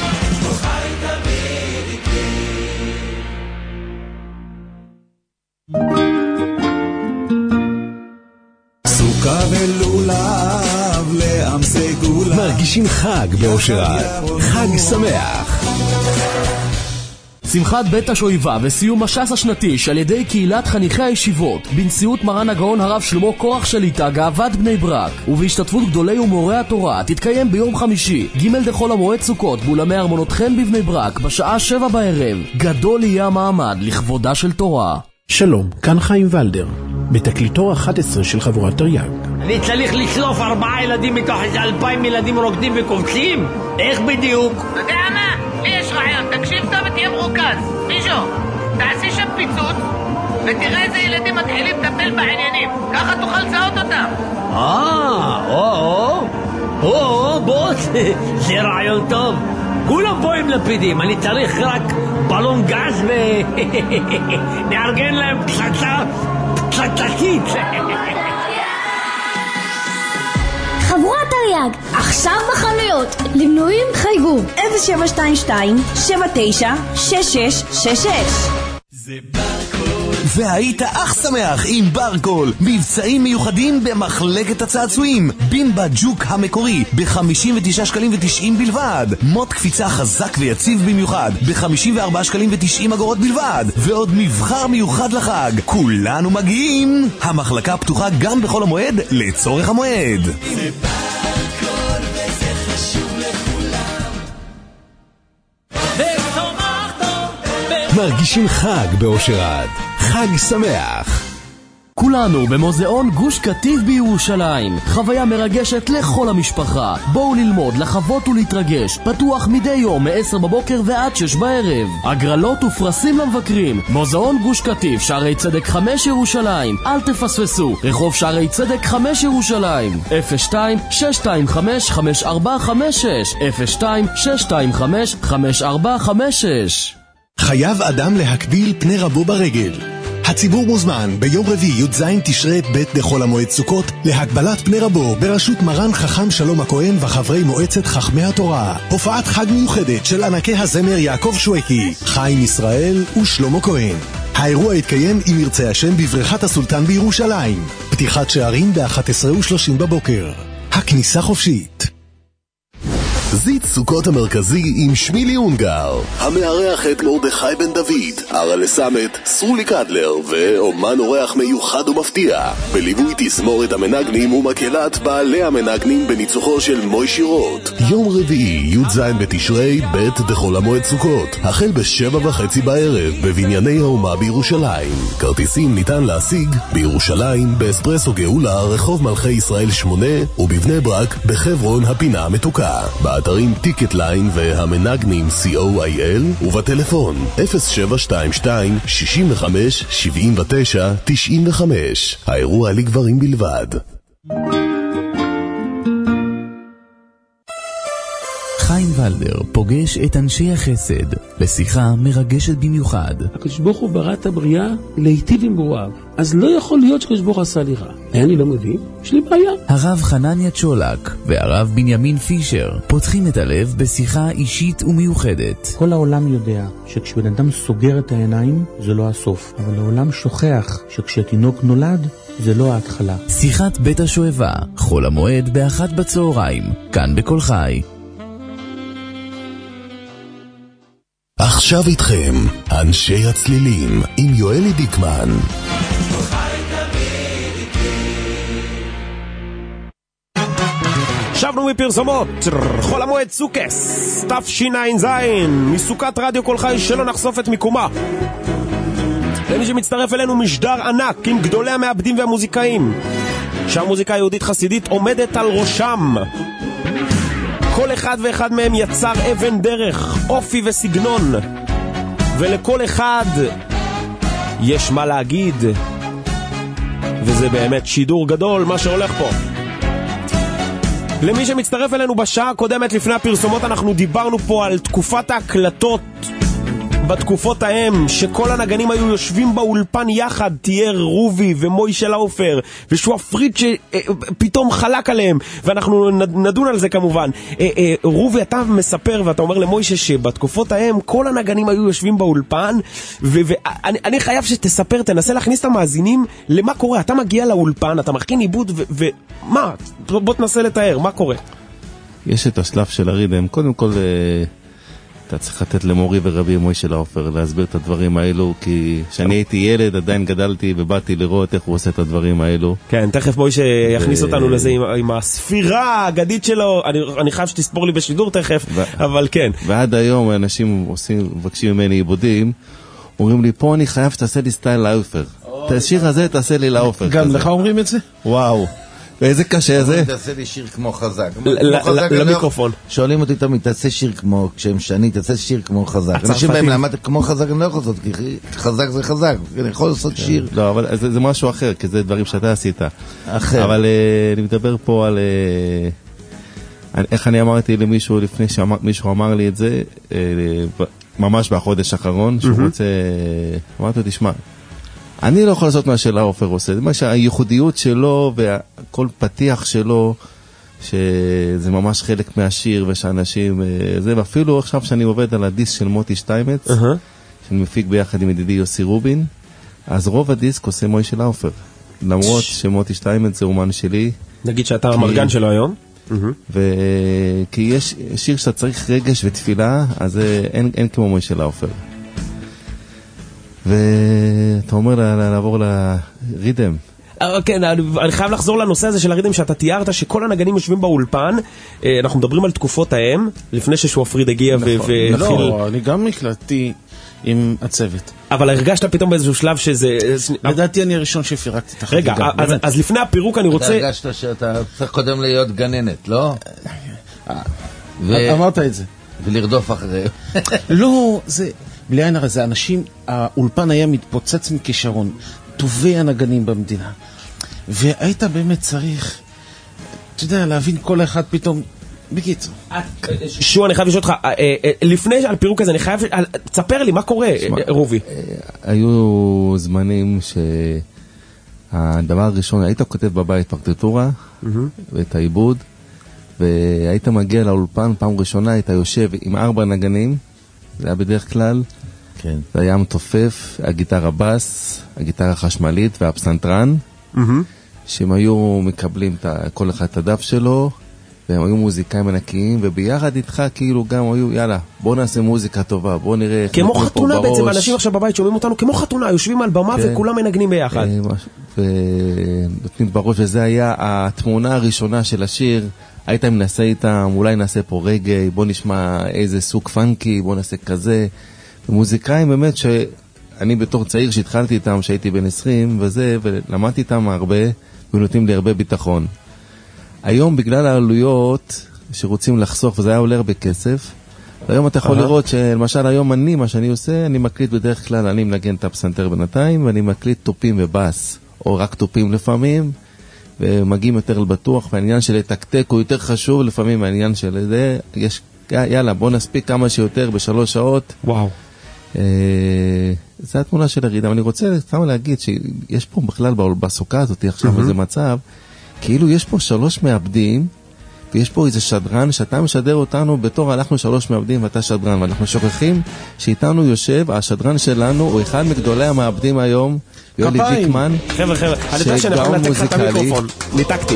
סוכה ולולב לעם סגולה, מרגישים חג באושרת, חג שמח. שמחת בית השואיבה וסיום הש"ס השנתי שעל ידי קהילת חניכי הישיבות בנשיאות מרן הגאון הרב שלמה קורח שליט"א גאוות בני ברק ובהשתתפות גדולי ומורי התורה תתקיים ביום חמישי ג' דחול המועד סוכות באולמי ארמונות חן בבני ברק בשעה 7 בערב. גדול יהיה המעמד לכבודה של תורה. שלום, כאן חיים ולדר בתקליטור 11 של חבורת תרי"ג. אני צריך לשלוף 4 ילדים מתוך 2,000 ילדים רוקדים וקופצים? איך בדיוק? אתה יודע מה? לי יש רעיון, תקשיב טוב ותהיה מרוכז. מישהו, תעשי שם פיצוץ ותראה איזה ילדים מתחילים לטפל בעניינים, ככה תוכל לזהות אותם. בוא חתונות? זה רעיון טוב. כולם פה עם לפידים, אני צריך רק בלון גז נארגן להם פצצתית. חבורת תרי"ג, עכשיו בחנויות. למנויים חייגו 0722-796666. זה ברקול. והיית אך שמח עם ברקול. מבצעים מיוחדים במחלקת הצעצועים. בימבה ג'וק המקורי ב-59 שקלים ו90 בלבד. מוט קפיצה חזק ויציב במיוחד ב-54 שקלים ו90 אגורות בלבד. ועוד מבחר מיוחד לחג. כולנו מגיעים. המחלקה פתוחה גם בכל המועד לצורך המועד. זה ברקול וזה חשוב לכולם. מרגישים חג באושרד. חג שמח. כולנו במוזיאון גוש קטיף בירושלים. חוויה מרגשת לכל המשפחה. בואו ללמוד, לחוות ולהתרגש. פתוח מדי יום מ-10 בבוקר ועד 6 בערב. הגרלות ופרסים למבקרים. מוזיאון גוש קטיף, שערי צדק 5 ירושלים. אל תפספסו. רחוב שערי צדק 5 ירושלים. 02-625-5456 02-625-5456. חייב אדם להקביל פני רבו ברגל. הציבור מוזמן ביום רביעי י"ז תשרי ב' בחול המועד סוכות להקבלת פני רבו בראשות מרן חכם שלום הכהן וחברי מועצת חכמי התורה. הופעת חג מיוחדת של ענקי הזמר יעקב שויקי, חיים ישראל ושלמה כהן. האירוע יתקיים אם ירצה השם בבריכת הסולטן בירושלים. פתיחת שערים ב-11:30 בבוקר. הכניסה חופשית. זית סוכות המרכזי עם שמילי אונגר, המארח את מרדכי בן דוד, ארה לסמת, סרולי קדלר ואומן אורח מיוחד ומפתיע, בליווי תזמורת המנגנים ומקהלת בעלי המנגנים בניצוחו של מוישי רוט. יום רביעי י"ז בתשרי ב' בחול המועד סוכות, החל ב-7:30 בערב בבנייני האומה בירושלים. כרטיסים ניתן להשיג בירושלים באספרסו גאולה רחוב מלכי ישראל 8 ובבני ברק בחברון הפינה המתוקה. באתרים טיקטליין והמנגנים co.il ובטלפון 0722 65 79 95. האירוע לגברים בלבד. חיים ולדר פוגש את אנשי החסד לשיחה מרגשת במיוחד. הקדוש ברוך הוא ברא את הבריאה להיטיב עם ברואיו, אז לא יכול להיות שקדוש ברוך הוא עשה לי רע. אני לא מבין, יש לי בעיה. הרב חנניה צ'ולק והרב בנימין פישר פותחים את הלב בשיחה אישית ומיוחדת. כל העולם יודע שכשבן אדם סוגר את העיניים זה לא הסוף, אבל העולם שוכח שכשתינוק נולד זה לא ההתחלה. שיחת בית השואבה, חול המועד ב13:00, כאן בכל חי. עכשיו איתכם, אנשי הצלילים, עם יואלי דיקמן. שבנו מפרסומות, חול המועד סוכס, תשע"ז, מסוכת רדיו כל חי שלא נחשוף את מיקומה. למי שמצטרף אלינו משדר ענק עם גדולי המעבדים והמוזיקאים, שהמוזיקה היהודית חסידית עומדת על ראשם. כל אחד ואחד מהם יצר אבן דרך, אופי וסגנון, ולכל אחד יש מה להגיד, וזה באמת שידור גדול מה שהולך פה. למי שמצטרף אלינו בשעה הקודמת לפני הפרסומות, אנחנו דיברנו פה על תקופת ההקלטות בתקופות ההם, שכל הנגנים היו יושבים באולפן יחד, תיאר רובי ומוישה לאופר ושואפריד שפתאום חלק עליהם, ואנחנו נדון על זה כמובן. רובי, אתה מספר ואתה אומר למוישה שבתקופות ההם כל הנגנים היו יושבים באולפן, ואני חייב שתספר, תנסה להכניס את המאזינים למה קורה. אתה מגיע לאולפן, אתה מכין עיבוד, ומה? בוא תנסה לתאר, מה קורה? יש את השלב של הרידם. קודם כל אתה צריך לתת למורי ורבי מוישה לאופר להסביר את הדברים האלו, כי כשאני הייתי ילד עדיין גדלתי ובאתי לראות איך הוא עושה את הדברים האלו. כן, תכף מוישה יכניס אותנו לזה עם הספירה האגדית שלו. אני חייב שתספור לי בשידור תכף, אבל כן. ועד היום אנשים מבקשים ממני עיבודים, אומרים לי, פה אני חייב שתעשה לי סטייל לאופר. את השיר הזה תעשה לי לאופר. גם לך אומרים את זה? וואו. ואיזה קשה זה? תעשה לי שיר כמו חזק. למיקרופון. שואלים אותי תמיד, תעשה שיר כמו, כשאני תעשה שיר כמו חזק. אנשים בהם למדת כמו חזק, אני לא יכול לעשות, כי חזק זה חזק, אני יכול לעשות שיר. לא, אבל זה משהו אחר, כי זה דברים שאתה עשית. אחר. אבל אני מדבר פה על איך אני אמרתי למישהו לפני שמישהו אמר לי את זה, ממש בחודש האחרון, שהוא רוצה, אמרתי לו, תשמע, אני לא יכול לעשות מה שלה עופר עושה, זה מה שהייחודיות שלו וכל פתיח שלו, שזה ממש חלק מהשיר ושאנשים, זה, ואפילו עכשיו שאני עובד על הדיסק של מוטי שטיימץ, שאני מפיק ביחד עם ידידי יוסי רובין, אז רוב הדיסק עושה מוישה לאופר, למרות שמוטי שטיימץ זה אומן שלי. נגיד שאתה המרגן שלו היום? וכי יש שיר שאתה צריך רגש ותפילה, אז אין כמו מוישה לאופר. ואתה אומר לעבור לרידם. כן, אני חייב לחזור לנושא הזה של הרידם שאתה תיארת, שכל הנגנים יושבים באולפן, אנחנו מדברים על תקופות ההם, לפני ששוע פריד הגיע ונחיל... לא, אני גם מקלטתי עם הצוות. אבל הרגשת פתאום באיזשהו שלב שזה... לדעתי אני הראשון שפירקתי את החגיגה. רגע, אז לפני הפירוק אני רוצה... אתה הרגשת שאתה צריך קודם להיות גננת, לא? אמרת את זה. ולרדוף אחריהם. לא, זה... בלי עין הרע, זה אנשים, האולפן היה מתפוצץ מכישרון, טובי הנגנים במדינה. והיית באמת צריך, אתה יודע, להבין כל אחד פתאום, בקיצור. שו, אני חייב לשאול אותך, לפני הפירוק הזה, אני חייב, תספר לי, מה קורה, רובי? היו זמנים שהדבר הראשון, היית כותב בבית פרטיטורה, ואת העיבוד, והיית מגיע לאולפן, פעם ראשונה היית יושב עם 4 נגנים, זה היה בדרך כלל, כן. זה היה מתופף, הגיטרה בס, הגיטרה חשמלית והפסנתרן, שהם היו מקבלים כל אחד את הדף שלו, והם היו מוזיקאים ענקיים, וביחד איתך כאילו גם היו, יאללה, בוא נעשה מוזיקה טובה, בוא נראה... כמו חתונה בעצם, אנשים עכשיו בבית שומעים אותנו, כמו חתונה, יושבים על במה וכולם מנגנים ביחד. ונותנים בראש, וזה היה התמונה הראשונה של השיר, היית מנסה איתם, אולי נעשה פה רגעי, בוא נשמע איזה סוג פנקי, בוא נעשה כזה. ומוזיקאים באמת שאני בתור צעיר שהתחלתי איתם, שהייתי בן 20 וזה, ולמדתי איתם הרבה, ונותנים לי הרבה ביטחון. היום בגלל העלויות שרוצים לחסוך, וזה היה עולה הרבה כסף, היום אתה יכול לראות שלמשל היום אני, מה שאני עושה, אני מקליט בדרך כלל, אני מנגן את הפסנתר בינתיים, ואני מקליט טופים ובאס, או רק טופים לפעמים, ומגיעים יותר לבטוח, והעניין של לתקתק הוא יותר חשוב, לפעמים העניין של זה, יש, יאללה, בוא נספיק כמה שיותר ב3 שעות. וואו. זה התמונה של הרידם. אני רוצה סתם להגיד שיש פה בכלל בסוכה הזאת עכשיו איזה מצב, כאילו יש פה 3 מעבדים, ויש פה איזה שדרן, שאתה משדר אותנו בתור אנחנו 3 מעבדים ואתה שדרן, ואנחנו שוכחים שאיתנו יושב, השדרן שלנו הוא אחד מגדולי המעבדים היום, יולי דיקמן, חבר'ה, אני יודע שאני יכול לתק לך את המיקרופון. ניתקתי.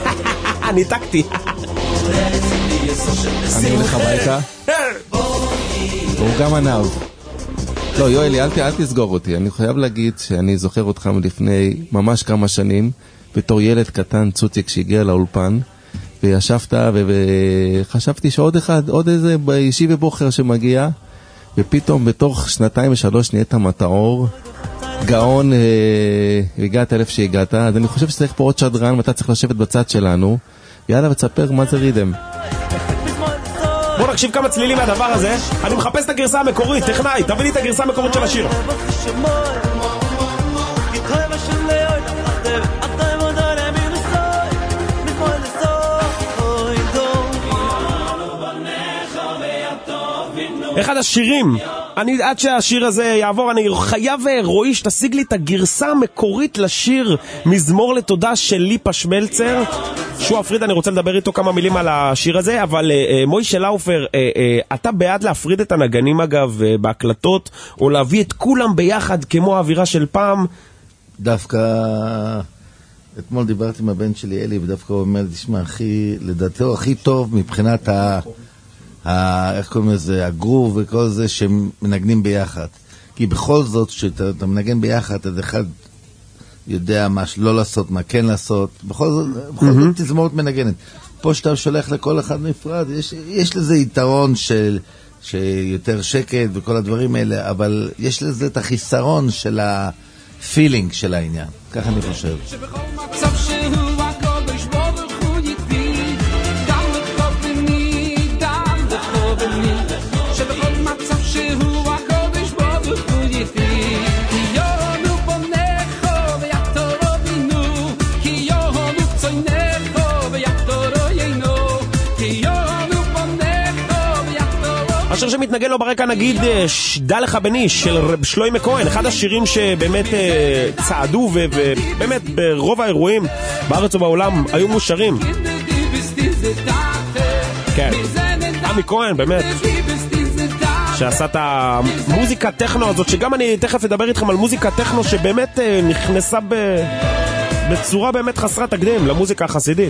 אני הולך הביתה. הוא גם ענב. לא, יואלי, אל תסגור אותי. אני חייב להגיד שאני זוכר אותך לפני ממש כמה שנים, בתור ילד קטן צוציק שהגיע לאולפן, וישבת וחשבתי שעוד אחד, עוד איזה אישי ובוחר שמגיע, ופתאום בתוך 2 ו3 נהיית מטאור, גאון, הגעת אלף שהגעת, אז אני חושב שצריך פה עוד שדרן, ואתה צריך לשבת בצד שלנו, יאללה ותספר מה זה רידם. בוא נקשיב כמה צלילים מהדבר הזה, אני מחפש את הגרסה המקורית, טכנאי, תביא לי את הגרסה המקורית של השיר. אחד השירים, עד שהשיר הזה יעבור, אני חייב רואי שתשיג לי את הגרסה המקורית לשיר מזמור לתודה של ליפה שמלצר. שוע פריד, אני רוצה לדבר איתו כמה מילים על השיר הזה, אבל מוישה לאופר, אתה בעד להפריד את הנגנים אגב בהקלטות, או להביא את כולם ביחד כמו האווירה של פעם? דווקא אתמול דיברתי עם הבן שלי אלי, ודווקא הוא אומר, תשמע, לדעתי הוא הכי טוב מבחינת איך קוראים לזה, הגרוב וכל זה שמנגנים ביחד. כי בכל זאת, שאתה מנגן ביחד, אז אחד יודע מה לא לעשות, מה כן לעשות. בכל זאת תזמורת מנגנת. פה שאתה שולח לכל אחד נפרד, יש לזה יתרון שיותר שקט וכל הדברים האלה, אבל יש לזה את החיסרון של הפילינג של העניין. כך אני חושב. שבכל מצב שהוא הקודש ברוך הוא איתי, גם לטוב בני, גם לטוב בני. שבכל מצב שהוא הקודש ברוך הוא איתי, כי יונו בונכו ויתורו בינו, כי יונו צוינכו ויתורו יינו, כי השיר שמתנגן לו ברקע נגיד דע לך בני של שלוימה כהן, אחד השירים שבאמת צעדו ובאמת ברוב האירועים בארץ ובעולם היו מושרים. כן, עמי כהן באמת שעשה את המוזיקה טכנו הזאת, שגם אני תכף אדבר איתכם על מוזיקה טכנו שבאמת נכנסה בצורה באמת חסרת תקדים למוזיקה החסידית.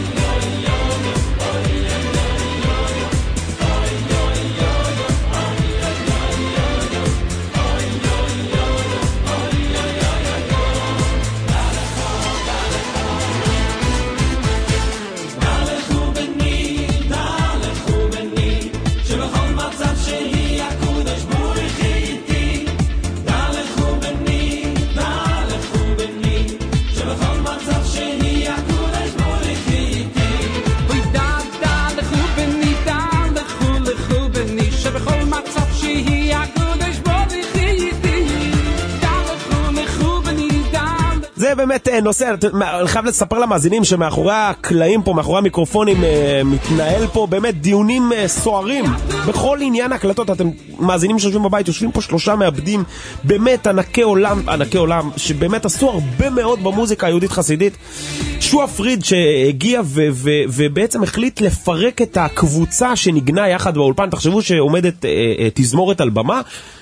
זה באמת נושא, אני חייב לספר למאזינים שמאחורי הקלעים פה, מאחורי המיקרופונים מתנהל פה באמת דיונים סוערים בכל עניין הקלטות. אתם מאזינים שיושבים בבית, יושבים פה שלושה מעבדים באמת ענקי עולם שבאמת עשו הרבה מאוד במוזיקה היהודית חסידית. שועה פריד שהגיע ובעצם החליט לפרק את הקבוצה שנגנה יחד באולפן. תחשבו שעומדת תזמורת על במה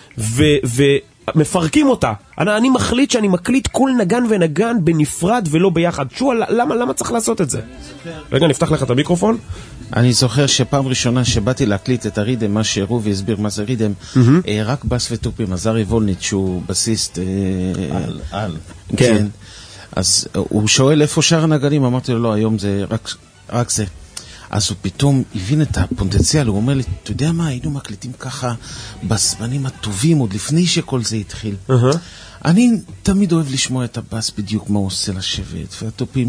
מפרקים אותה. אני מחליט שאני מקליט כל נגן ונגן בנפרד ולא ביחד. שוע, למה צריך לעשות את זה? רגע, נפתח לך את המיקרופון. אני זוכר שפעם ראשונה שבאתי להקליט את הרידם, מה שרובי הסביר מה זה רידם, רק בס וטופים, עזרי וולניץ שהוא בסיסט על. כן. אז הוא שואל איפה שאר הנגנים, אמרתי לו לא, היום זה רק זה. אז הוא פתאום הבין את הפוטנציאל, הוא אומר לי, אתה יודע מה, היינו מקליטים ככה בזמנים הטובים, עוד לפני שכל זה התחיל. אני תמיד אוהב לשמוע את הבאס בדיוק מה הוא עושה לשבט, והטופים,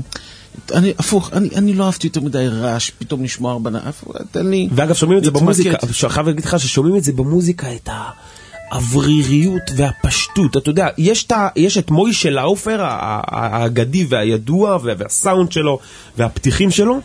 אני לא אהבתי יותר מדי רעש, פתאום נשמע ארבע נאף, תן לי... ואגב, שומעים את זה במוזיקה, חייב להגיד לך ששומעים את זה במוזיקה, את האווריריות והפשטות. אתה יודע, יש את מוישה לאופר, האגדי והידוע, והסאונד שלו, והפתיחים שלו,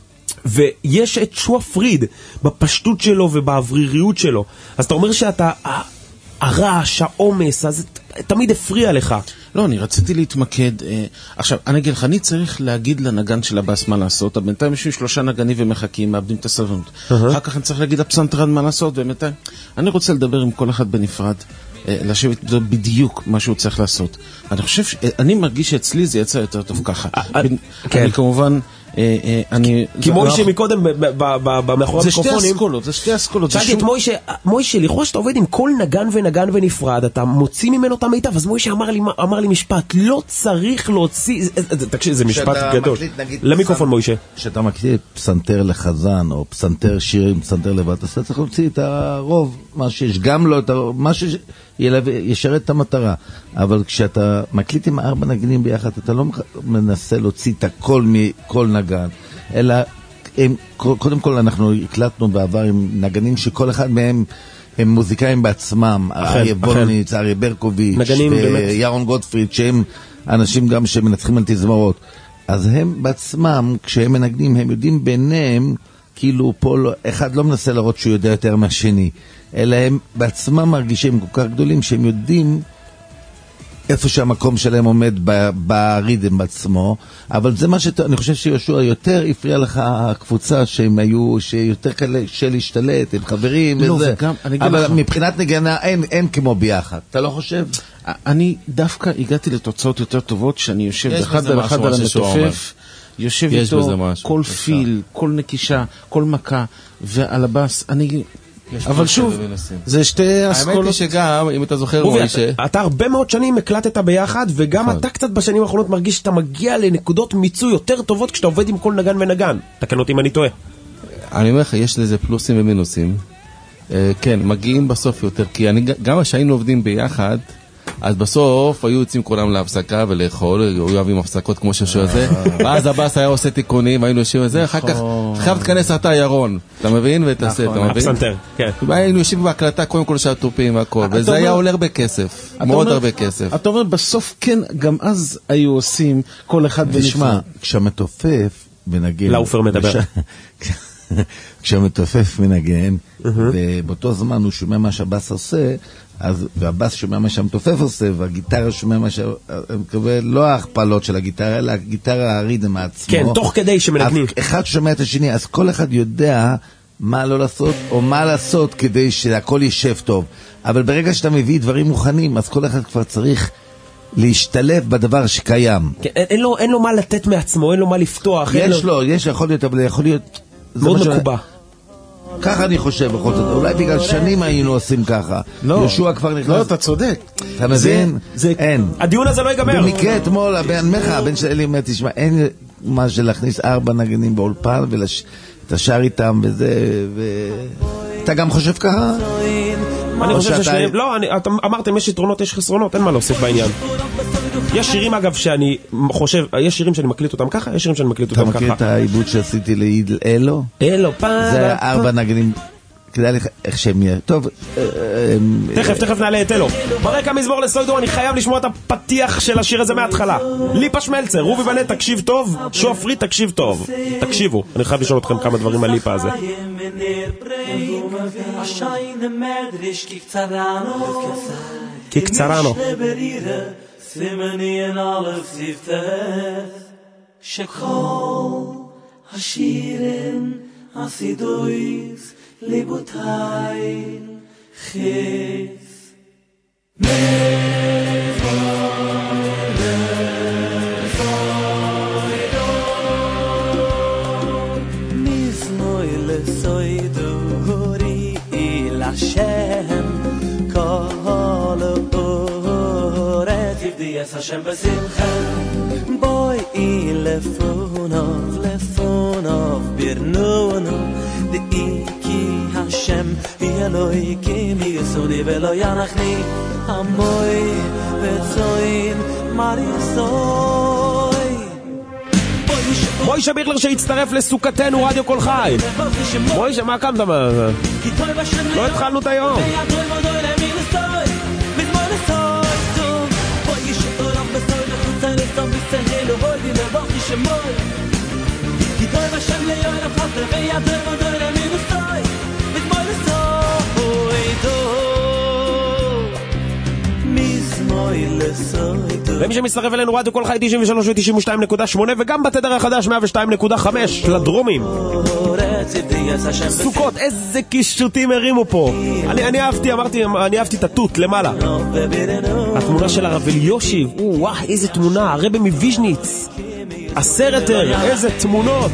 ויש את שועה פריד בפשטות שלו ובאווריריות שלו. אז אתה אומר שאתה הרעש, העומס, אז תמיד הפריע לך. לא, אני רציתי להתמקד. עכשיו, אני אגיד לך, אני צריך להגיד לנגן של הבאס מה לעשות. בינתיים יושבים 3 נגנים ומחכים, מאבדים את הסבלנות. אחר כך אני צריך להגיד לפסנתרן מה לעשות, ובינתיים אני רוצה לדבר עם כל אחד בנפרד, לשבת בדיוק מה שהוא צריך לעשות. אני מרגיש שאצלי זה יצא יותר טוב ככה. אני כמובן... כי מוישה מקודם מאחורי המיקרופונים זה שתי אסכולות. שאלתי את מוישה, לכאורה שאתה עובד עם כל נגן ונגן ונפרד, אתה מוציא ממנו את המיטב. אז מוישה אמר לי משפט, לא צריך להוציא, תקשיב, זה משפט גדול למיקרופון. מוישה, כשאתה מקליט פסנתר לחזן או פסנתר שיר עם פסנתר לבד, אתה צריך להוציא את הרוב, מה שיש, גם לא מה שישרת את המטרה. אבל כשאתה מקליט עם 4 נגנים ביחד, אתה לא מנסה להוציא את הכל מכל נגן, אלא קודם כל אנחנו הקלטנו בעבר עם נגנים שכל אחד מהם הם מוזיקאים בעצמם, אריה וולניץ, אריה ברקוביץ' וירון גוטפריד, שהם אנשים גם שמנצחים על תזמורות. אז הם בעצמם, כשהם מנגנים, הם יודעים ביניהם, כאילו פה אחד לא מנסה לראות שהוא יודע יותר מהשני, אלא הם בעצמם מרגישים כל כך גדולים שהם יודעים איפה שהמקום שלהם עומד ברידם בעצמו. אבל זה מה אני חושב שיהושע יותר הפריע לך הקבוצה שהם היו, שיותר קשה להשתלט, הם חברים וזה. אבל מבחינת נגנה אין כמו ביחד, אתה לא חושב? אני דווקא הגעתי לתוצאות יותר טובות שאני יושב אחד על אחד על המתופף, יושב איתו כל פיל, כל נקישה, כל מכה, ועל הבאס אני... אבל שוב, זה שתי אסכולות. האמת היא שגם, אם אתה זוכר מוישה, אתה הרבה מאוד שנים הקלטת ביחד, וגם אתה קצת בשנים האחרונות מרגיש שאתה מגיע לנקודות מיצוי יותר טובות כשאתה עובד עם כל נגן ונגן. תקן אותי אם אני טועה. אני אומר לך, יש לזה פלוסים ומינוסים. כן, מגיעים בסוף יותר, כי גם כשהיינו עובדים ביחד, אז בסוף היו יוצאים כולם להפסקה ולאכול, היו אוהבים הפסקות כמו ששו הזה, ואז הבאס היה עושה תיקונים, היינו יושבים לזה, אחר כך חייב תכנס אתה ירון, אתה מבין? ותעשה, אתה מבין? הפסנתר, כן. היינו יושבים בהקלטה קודם כל שהטופים והכל, וזה היה עולה הרבה כסף, מאוד הרבה כסף. אתה אומר, בסוף כן, גם אז היו עושים כל אחד ונשמע, כשהמתופף ונגיד... לאופר מדבר. כשהמתופף מנגן, ובאותו זמן הוא שומע מה שהבאס עושה, והבאס שומע מה שהמתופף עושה, והגיטרה שומע מה לא ההכפלות של הגיטרה, אלא הגיטרה הרידם עצמו. כן, תוך כדי שמנגנים. אחד שומע את השני, אז כל אחד יודע מה לא לעשות, או מה לעשות כדי שהכל יישב טוב. אבל ברגע שאתה מביא דברים מוכנים, אז כל אחד כבר צריך להשתלב בדבר שקיים. כן, אין לו מה לתת מעצמו, אין לו מה לפתוח. יש, יכול להיות, אבל יכול להיות... מאוד מקובע. ככה אני חושב בכל זאת, אולי בגלל שנים היינו עושים ככה. ישוע כבר נכנס. לא, אתה צודק. אתה מבין? אין. הדיון הזה לא ייגמר. במקרה אתמול, הבן של אלי אומר, תשמע, אין מה שלהכניס 4 נגנים באולפן, ואתה שר איתם וזה, אתה גם חושב ככה? אני חושב ששניהם, לא, אמרתם יש יתרונות, יש חסרונות, אין מה להוסיף בעניין. יש שירים אגב שאני חושב, יש שירים שאני מקליט אותם ככה, יש שירים שאני מקליט אותם ככה. אתה מכיר את העיבוד שעשיתי לאיד אלו? אלו, זה 4 נגנים, כדאי לך איך שהם יהיה. טוב, תכף נעלה את אלו. ברקע מזמור לסוידו, אני חייב לשמוע את הפתיח של השיר הזה מההתחלה. ליפה שמלצר, רובי בנט, תקשיב טוב, שופרי, תקשיב טוב. תקשיבו, אני חייב לשאול אתכם כמה דברים על ליפה הזה. קיקצרנו. סימני אין אלף סיפתך שכל השירים הסידויס ליבותיי חיס מזמוי לסוידו הורי לשם כל Yes, Hashem besimcha Boy, lefonov birnuno De iki Hashem Eloi kim yisudi velo yanachni Amoy vetzoin marisoy מוישה ביכלר שהצטרף לסוכתנו רדיו כל חי. מוישה, מה קמת? לא התחלנו את היום. ומי שמצטרף אלינו רדיו כל חי 93 ו-92.8 וגם בתדר החדש 102.5 לדרומים. סוכות, איזה קישוטים הרימו פה. אני אהבתי את התות למעלה. התמונה של הרב אליושיב, וואו, איזה תמונה, הרב מוויז'ניץ, הסרטר, איזה תמונות.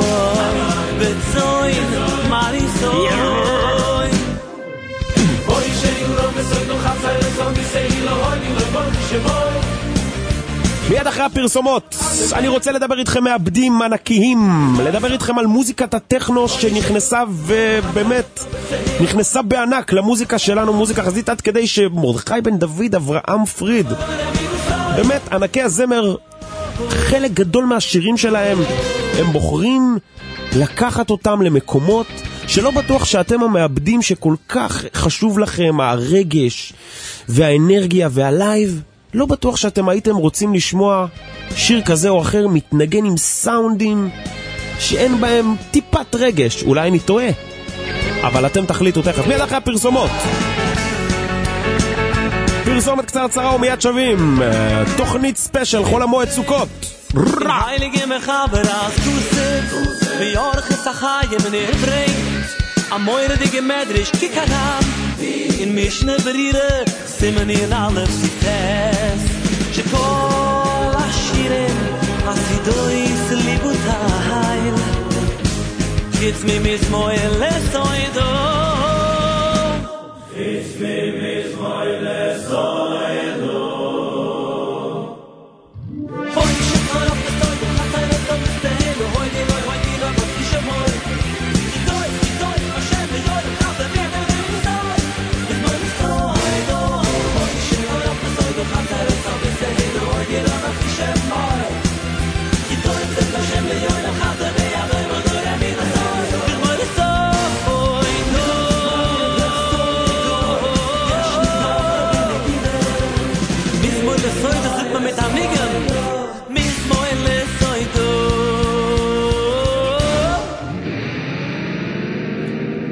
מיד אחרי הפרסומות אני רוצה לדבר איתכם מעבדים ענקיים, לדבר איתכם על מוזיקת הטכנו שנכנסה ובאמת נכנסה בענק למוזיקה שלנו, מוזיקה חזית, עד כדי שמרדכי בן דוד, אברהם פריד, באמת ענקי הזמר, חלק גדול מהשירים שלהם הם בוחרים לקחת אותם למקומות שלא בטוח שאתם המעבדים שכל כך חשוב לכם הרגש והאנרגיה והלייב, לא בטוח שאתם הייתם רוצים לשמוע שיר כזה או אחר מתנגן עם סאונדים שאין בהם טיפת רגש. אולי אני טועה, אבל אתם תחליטו תכף. מיד אחרי הפרסומות, פרסומת קצרצרה ומיד שווים. תוכנית ספיישל חול המועד סוכות. heilige mechaber as kuset vi orches a chayem ner bringt a moire dige medrisch kikaram in mishne berire simen in alle sites shekol ashiren asidois libutail kitz mi mis moile soido kitz mi mis moile soido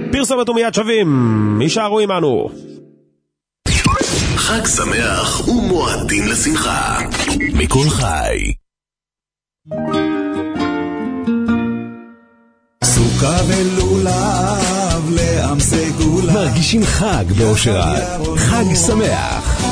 פרסומת ומיד שווים, יישארו עמנו. חג שמח ומועדים לשמחה מכל חי. סוכה ולולב לעם סגולה, מרגישים חג באושרת. חג שמח.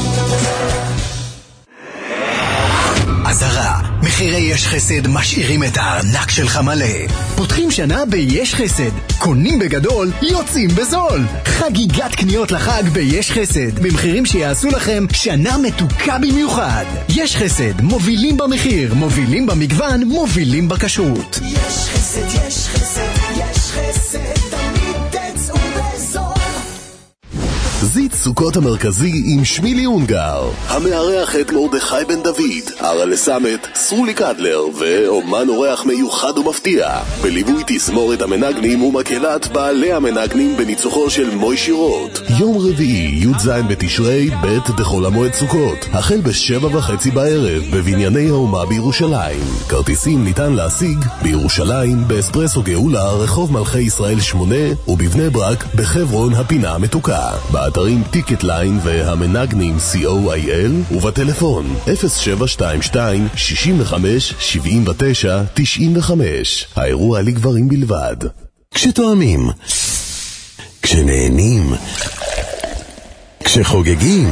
עזרה, מחירי יש חסד משאירים את הארנק שלך מלא. פותחים שנה ביש חסד, קונים בגדול, יוצאים בזול. חגיגת קניות לחג ביש חסד, במחירים שיעשו לכם שנה מתוקה במיוחד. יש חסד, מובילים במחיר, מובילים במגוון, מובילים בכשרות. יש חסד, יש חסד, יש חסד, תמיד תצאו בזול. זית סוכות המרכזי עם שמילי אונגר, המארח את מרדכי בן דוד, הרל סמט, סרולי קדלר ואומן אורח מיוחד ומפתיע, בליווי תסמורת המנגנים ומקהלת בעלי המנגנים בניצוחו של מוישי רוט. יום רביעי, י"ז בתשרי, ב' בחול המועד סוכות, החל ב7:30 בערב בבנייני האומה בירושלים. כרטיסים ניתן להשיג בירושלים באספרסו גאולה, רחוב מלכי ישראל 8, ובבני ברק בחברון הפינה המתוקה. באתרים טיקט ליין והמנגנים co.il ובטלפון 0722 65 79 95. האירוע לגברים בלבד. כשתואמים, כשנהנים, כשחוגגים,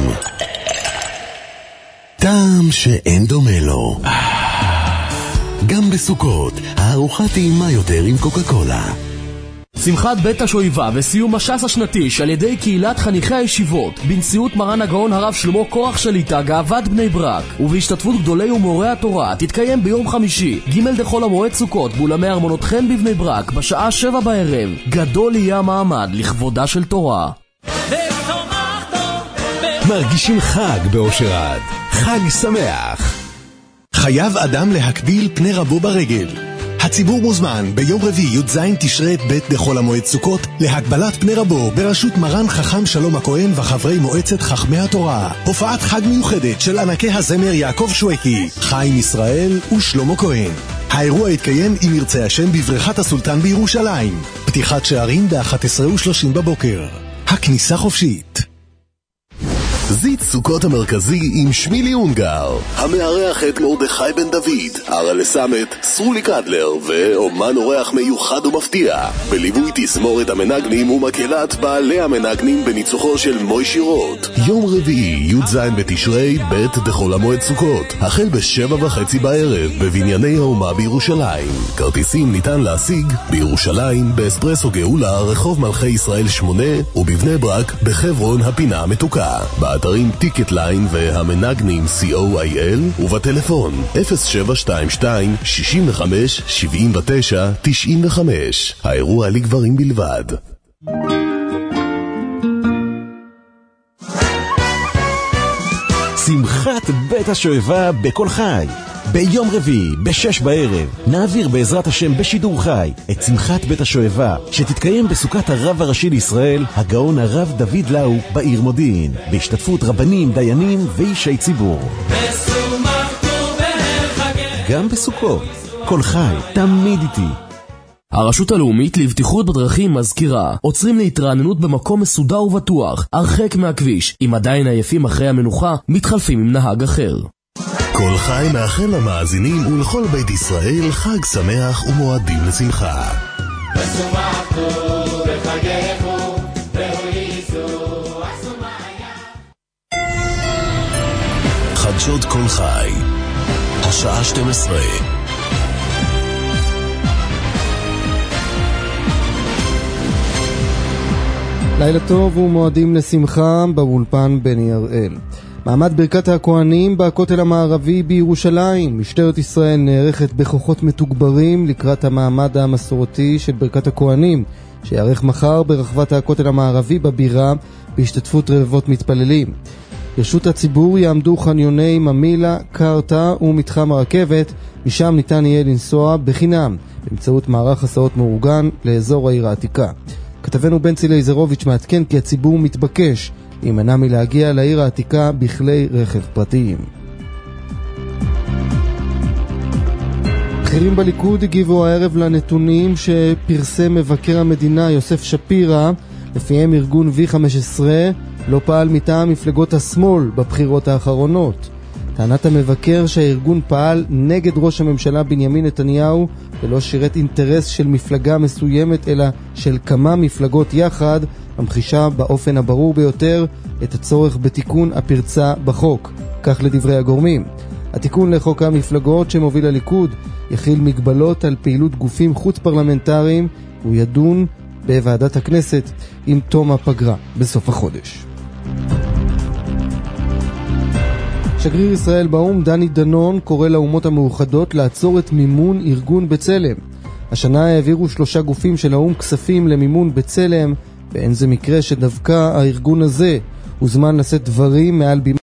טעם שאין דומה לו. גם בסוכות, הארוחה טעימה יותר עם קוקה קולה. שמחת בית השואיבה וסיום הש"ס השנתי שעל ידי קהילת חניכי הישיבות בנשיאות מרן הגאון הרב שלמה קורח שליטה גאוות בני ברק ובהשתתפות גדולי ומורי התורה תתקיים ביום חמישי ג' בחול המועד סוכות באולמי ארמונות חן בבני ברק בשעה 7 בערב. גדול יהיה המעמד לכבודה של תורה. מרגישים חג באושרת. חג שמח. חייב אדם להקביל פני רבו ברגל. הציבור מוזמן ביום רביעי י"ז תשרי ב' בחול המועד סוכות להקבלת פני רבו בראשות מרן חכם שלום הכהן וחברי מועצת חכמי התורה. הופעת חג מיוחדת של ענקי הזמר יעקב שויקי, חיים ישראל ושלמה כהן. האירוע יתקיים אם ירצה השם בבריכת הסולטן בירושלים. פתיחת שערים ב-11:30 בבוקר. הכניסה חופשית. זית סוכות המרכזי עם שמילי אונגר, המארח את מרדכי בן דוד, הרל סמט, סרולי קדלר ואומן אורח מיוחד ומפתיע, בליווי תסמורת המנגנים ומקהלת בעלי המנגנים בניצוחו של מוישי רוט. יום רביעי, י"ז בתשרי, ב' בחול המועד סוכות, החל ב7:30 בערב בבנייני האומה בירושלים. כרטיסים ניתן להשיג בירושלים באספרסו גאולה, רחוב מלכי ישראל 8, ובבני ברק בחברון הפינה המתוקה. באתרים טיקט ליין והמנגנים co.il ובטלפון 0722 65 79 95. האירוע לגברים בלבד. שמחת בית השואיבה בכל חי. ביום רביעי, ב6 בערב, נעביר בעזרת השם בשידור חי את שמחת בית השואיבה, שתתקיים בסוכת הרב הראשי לישראל, הגאון הרב דוד לאו, בעיר מודיעין, בהשתתפות רבנים, דיינים ואישי ציבור. גם בסוכות, כל חי, תמיד איתי. הרשות הלאומית לבטיחות בדרכים מזכירה, עוצרים להתרעננות במקום מסודר ובטוח, הרחק מהכביש. אם עדיין עייפים אחרי המנוחה, מתחלפים עם נהג אחר. כל חי מאחל למאזינים ולכל בית ישראל חג שמח ומועדים לשמחה. חדשות כל חי, השעה 12. לילה טוב ומועדים לשמחה, באולפן בני הראל. מעמד ברכת הכהנים בכותל המערבי בירושלים. משטרת ישראל נערכת בכוחות מתוגברים לקראת המעמד המסורתי של ברכת הכהנים, שיערך מחר ברחבת הכותל המערבי בבירה בהשתתפות רבבות מתפללים. ברשות הציבור יעמדו חניוני ממילה, קרטה ומתחם הרכבת, משם ניתן יהיה לנסוע בחינם באמצעות מערך הסעות מאורגן לאזור העיר העתיקה. כתבנו בנצי לייזרוביץ' מעדכן כי הציבור מתבקש להימנע מלהגיע לעיר העתיקה בכלי רכב פרטיים. בכירים בליכוד הגיבו הערב לנתונים שפרסם מבקר המדינה יוסף שפירא, לפיהם ארגון V15 לא פעל מטעם מפלגות השמאל בבחירות האחרונות. טענת המבקר שהארגון פעל נגד ראש הממשלה בנימין נתניהו ולא שירת אינטרס של מפלגה מסוימת אלא של כמה מפלגות יחד, ממחישה באופן הברור ביותר את הצורך בתיקון הפרצה בחוק. כך לדברי הגורמים. התיקון לחוק המפלגות שמוביל הליכוד יכיל מגבלות על פעילות גופים חוץ פרלמנטריים, והוא ידון בוועדת הכנסת עם תום הפגרה בסוף החודש. שגריר ישראל באו"ם דני דנון קורא לאומות המאוחדות לעצור את מימון ארגון בצלם. השנה העבירו 3 גופים של האו"ם כספים למימון בצלם, ואין זה מקרה שדווקא הארגון הזה הוזמן לשאת דברים מעל בימה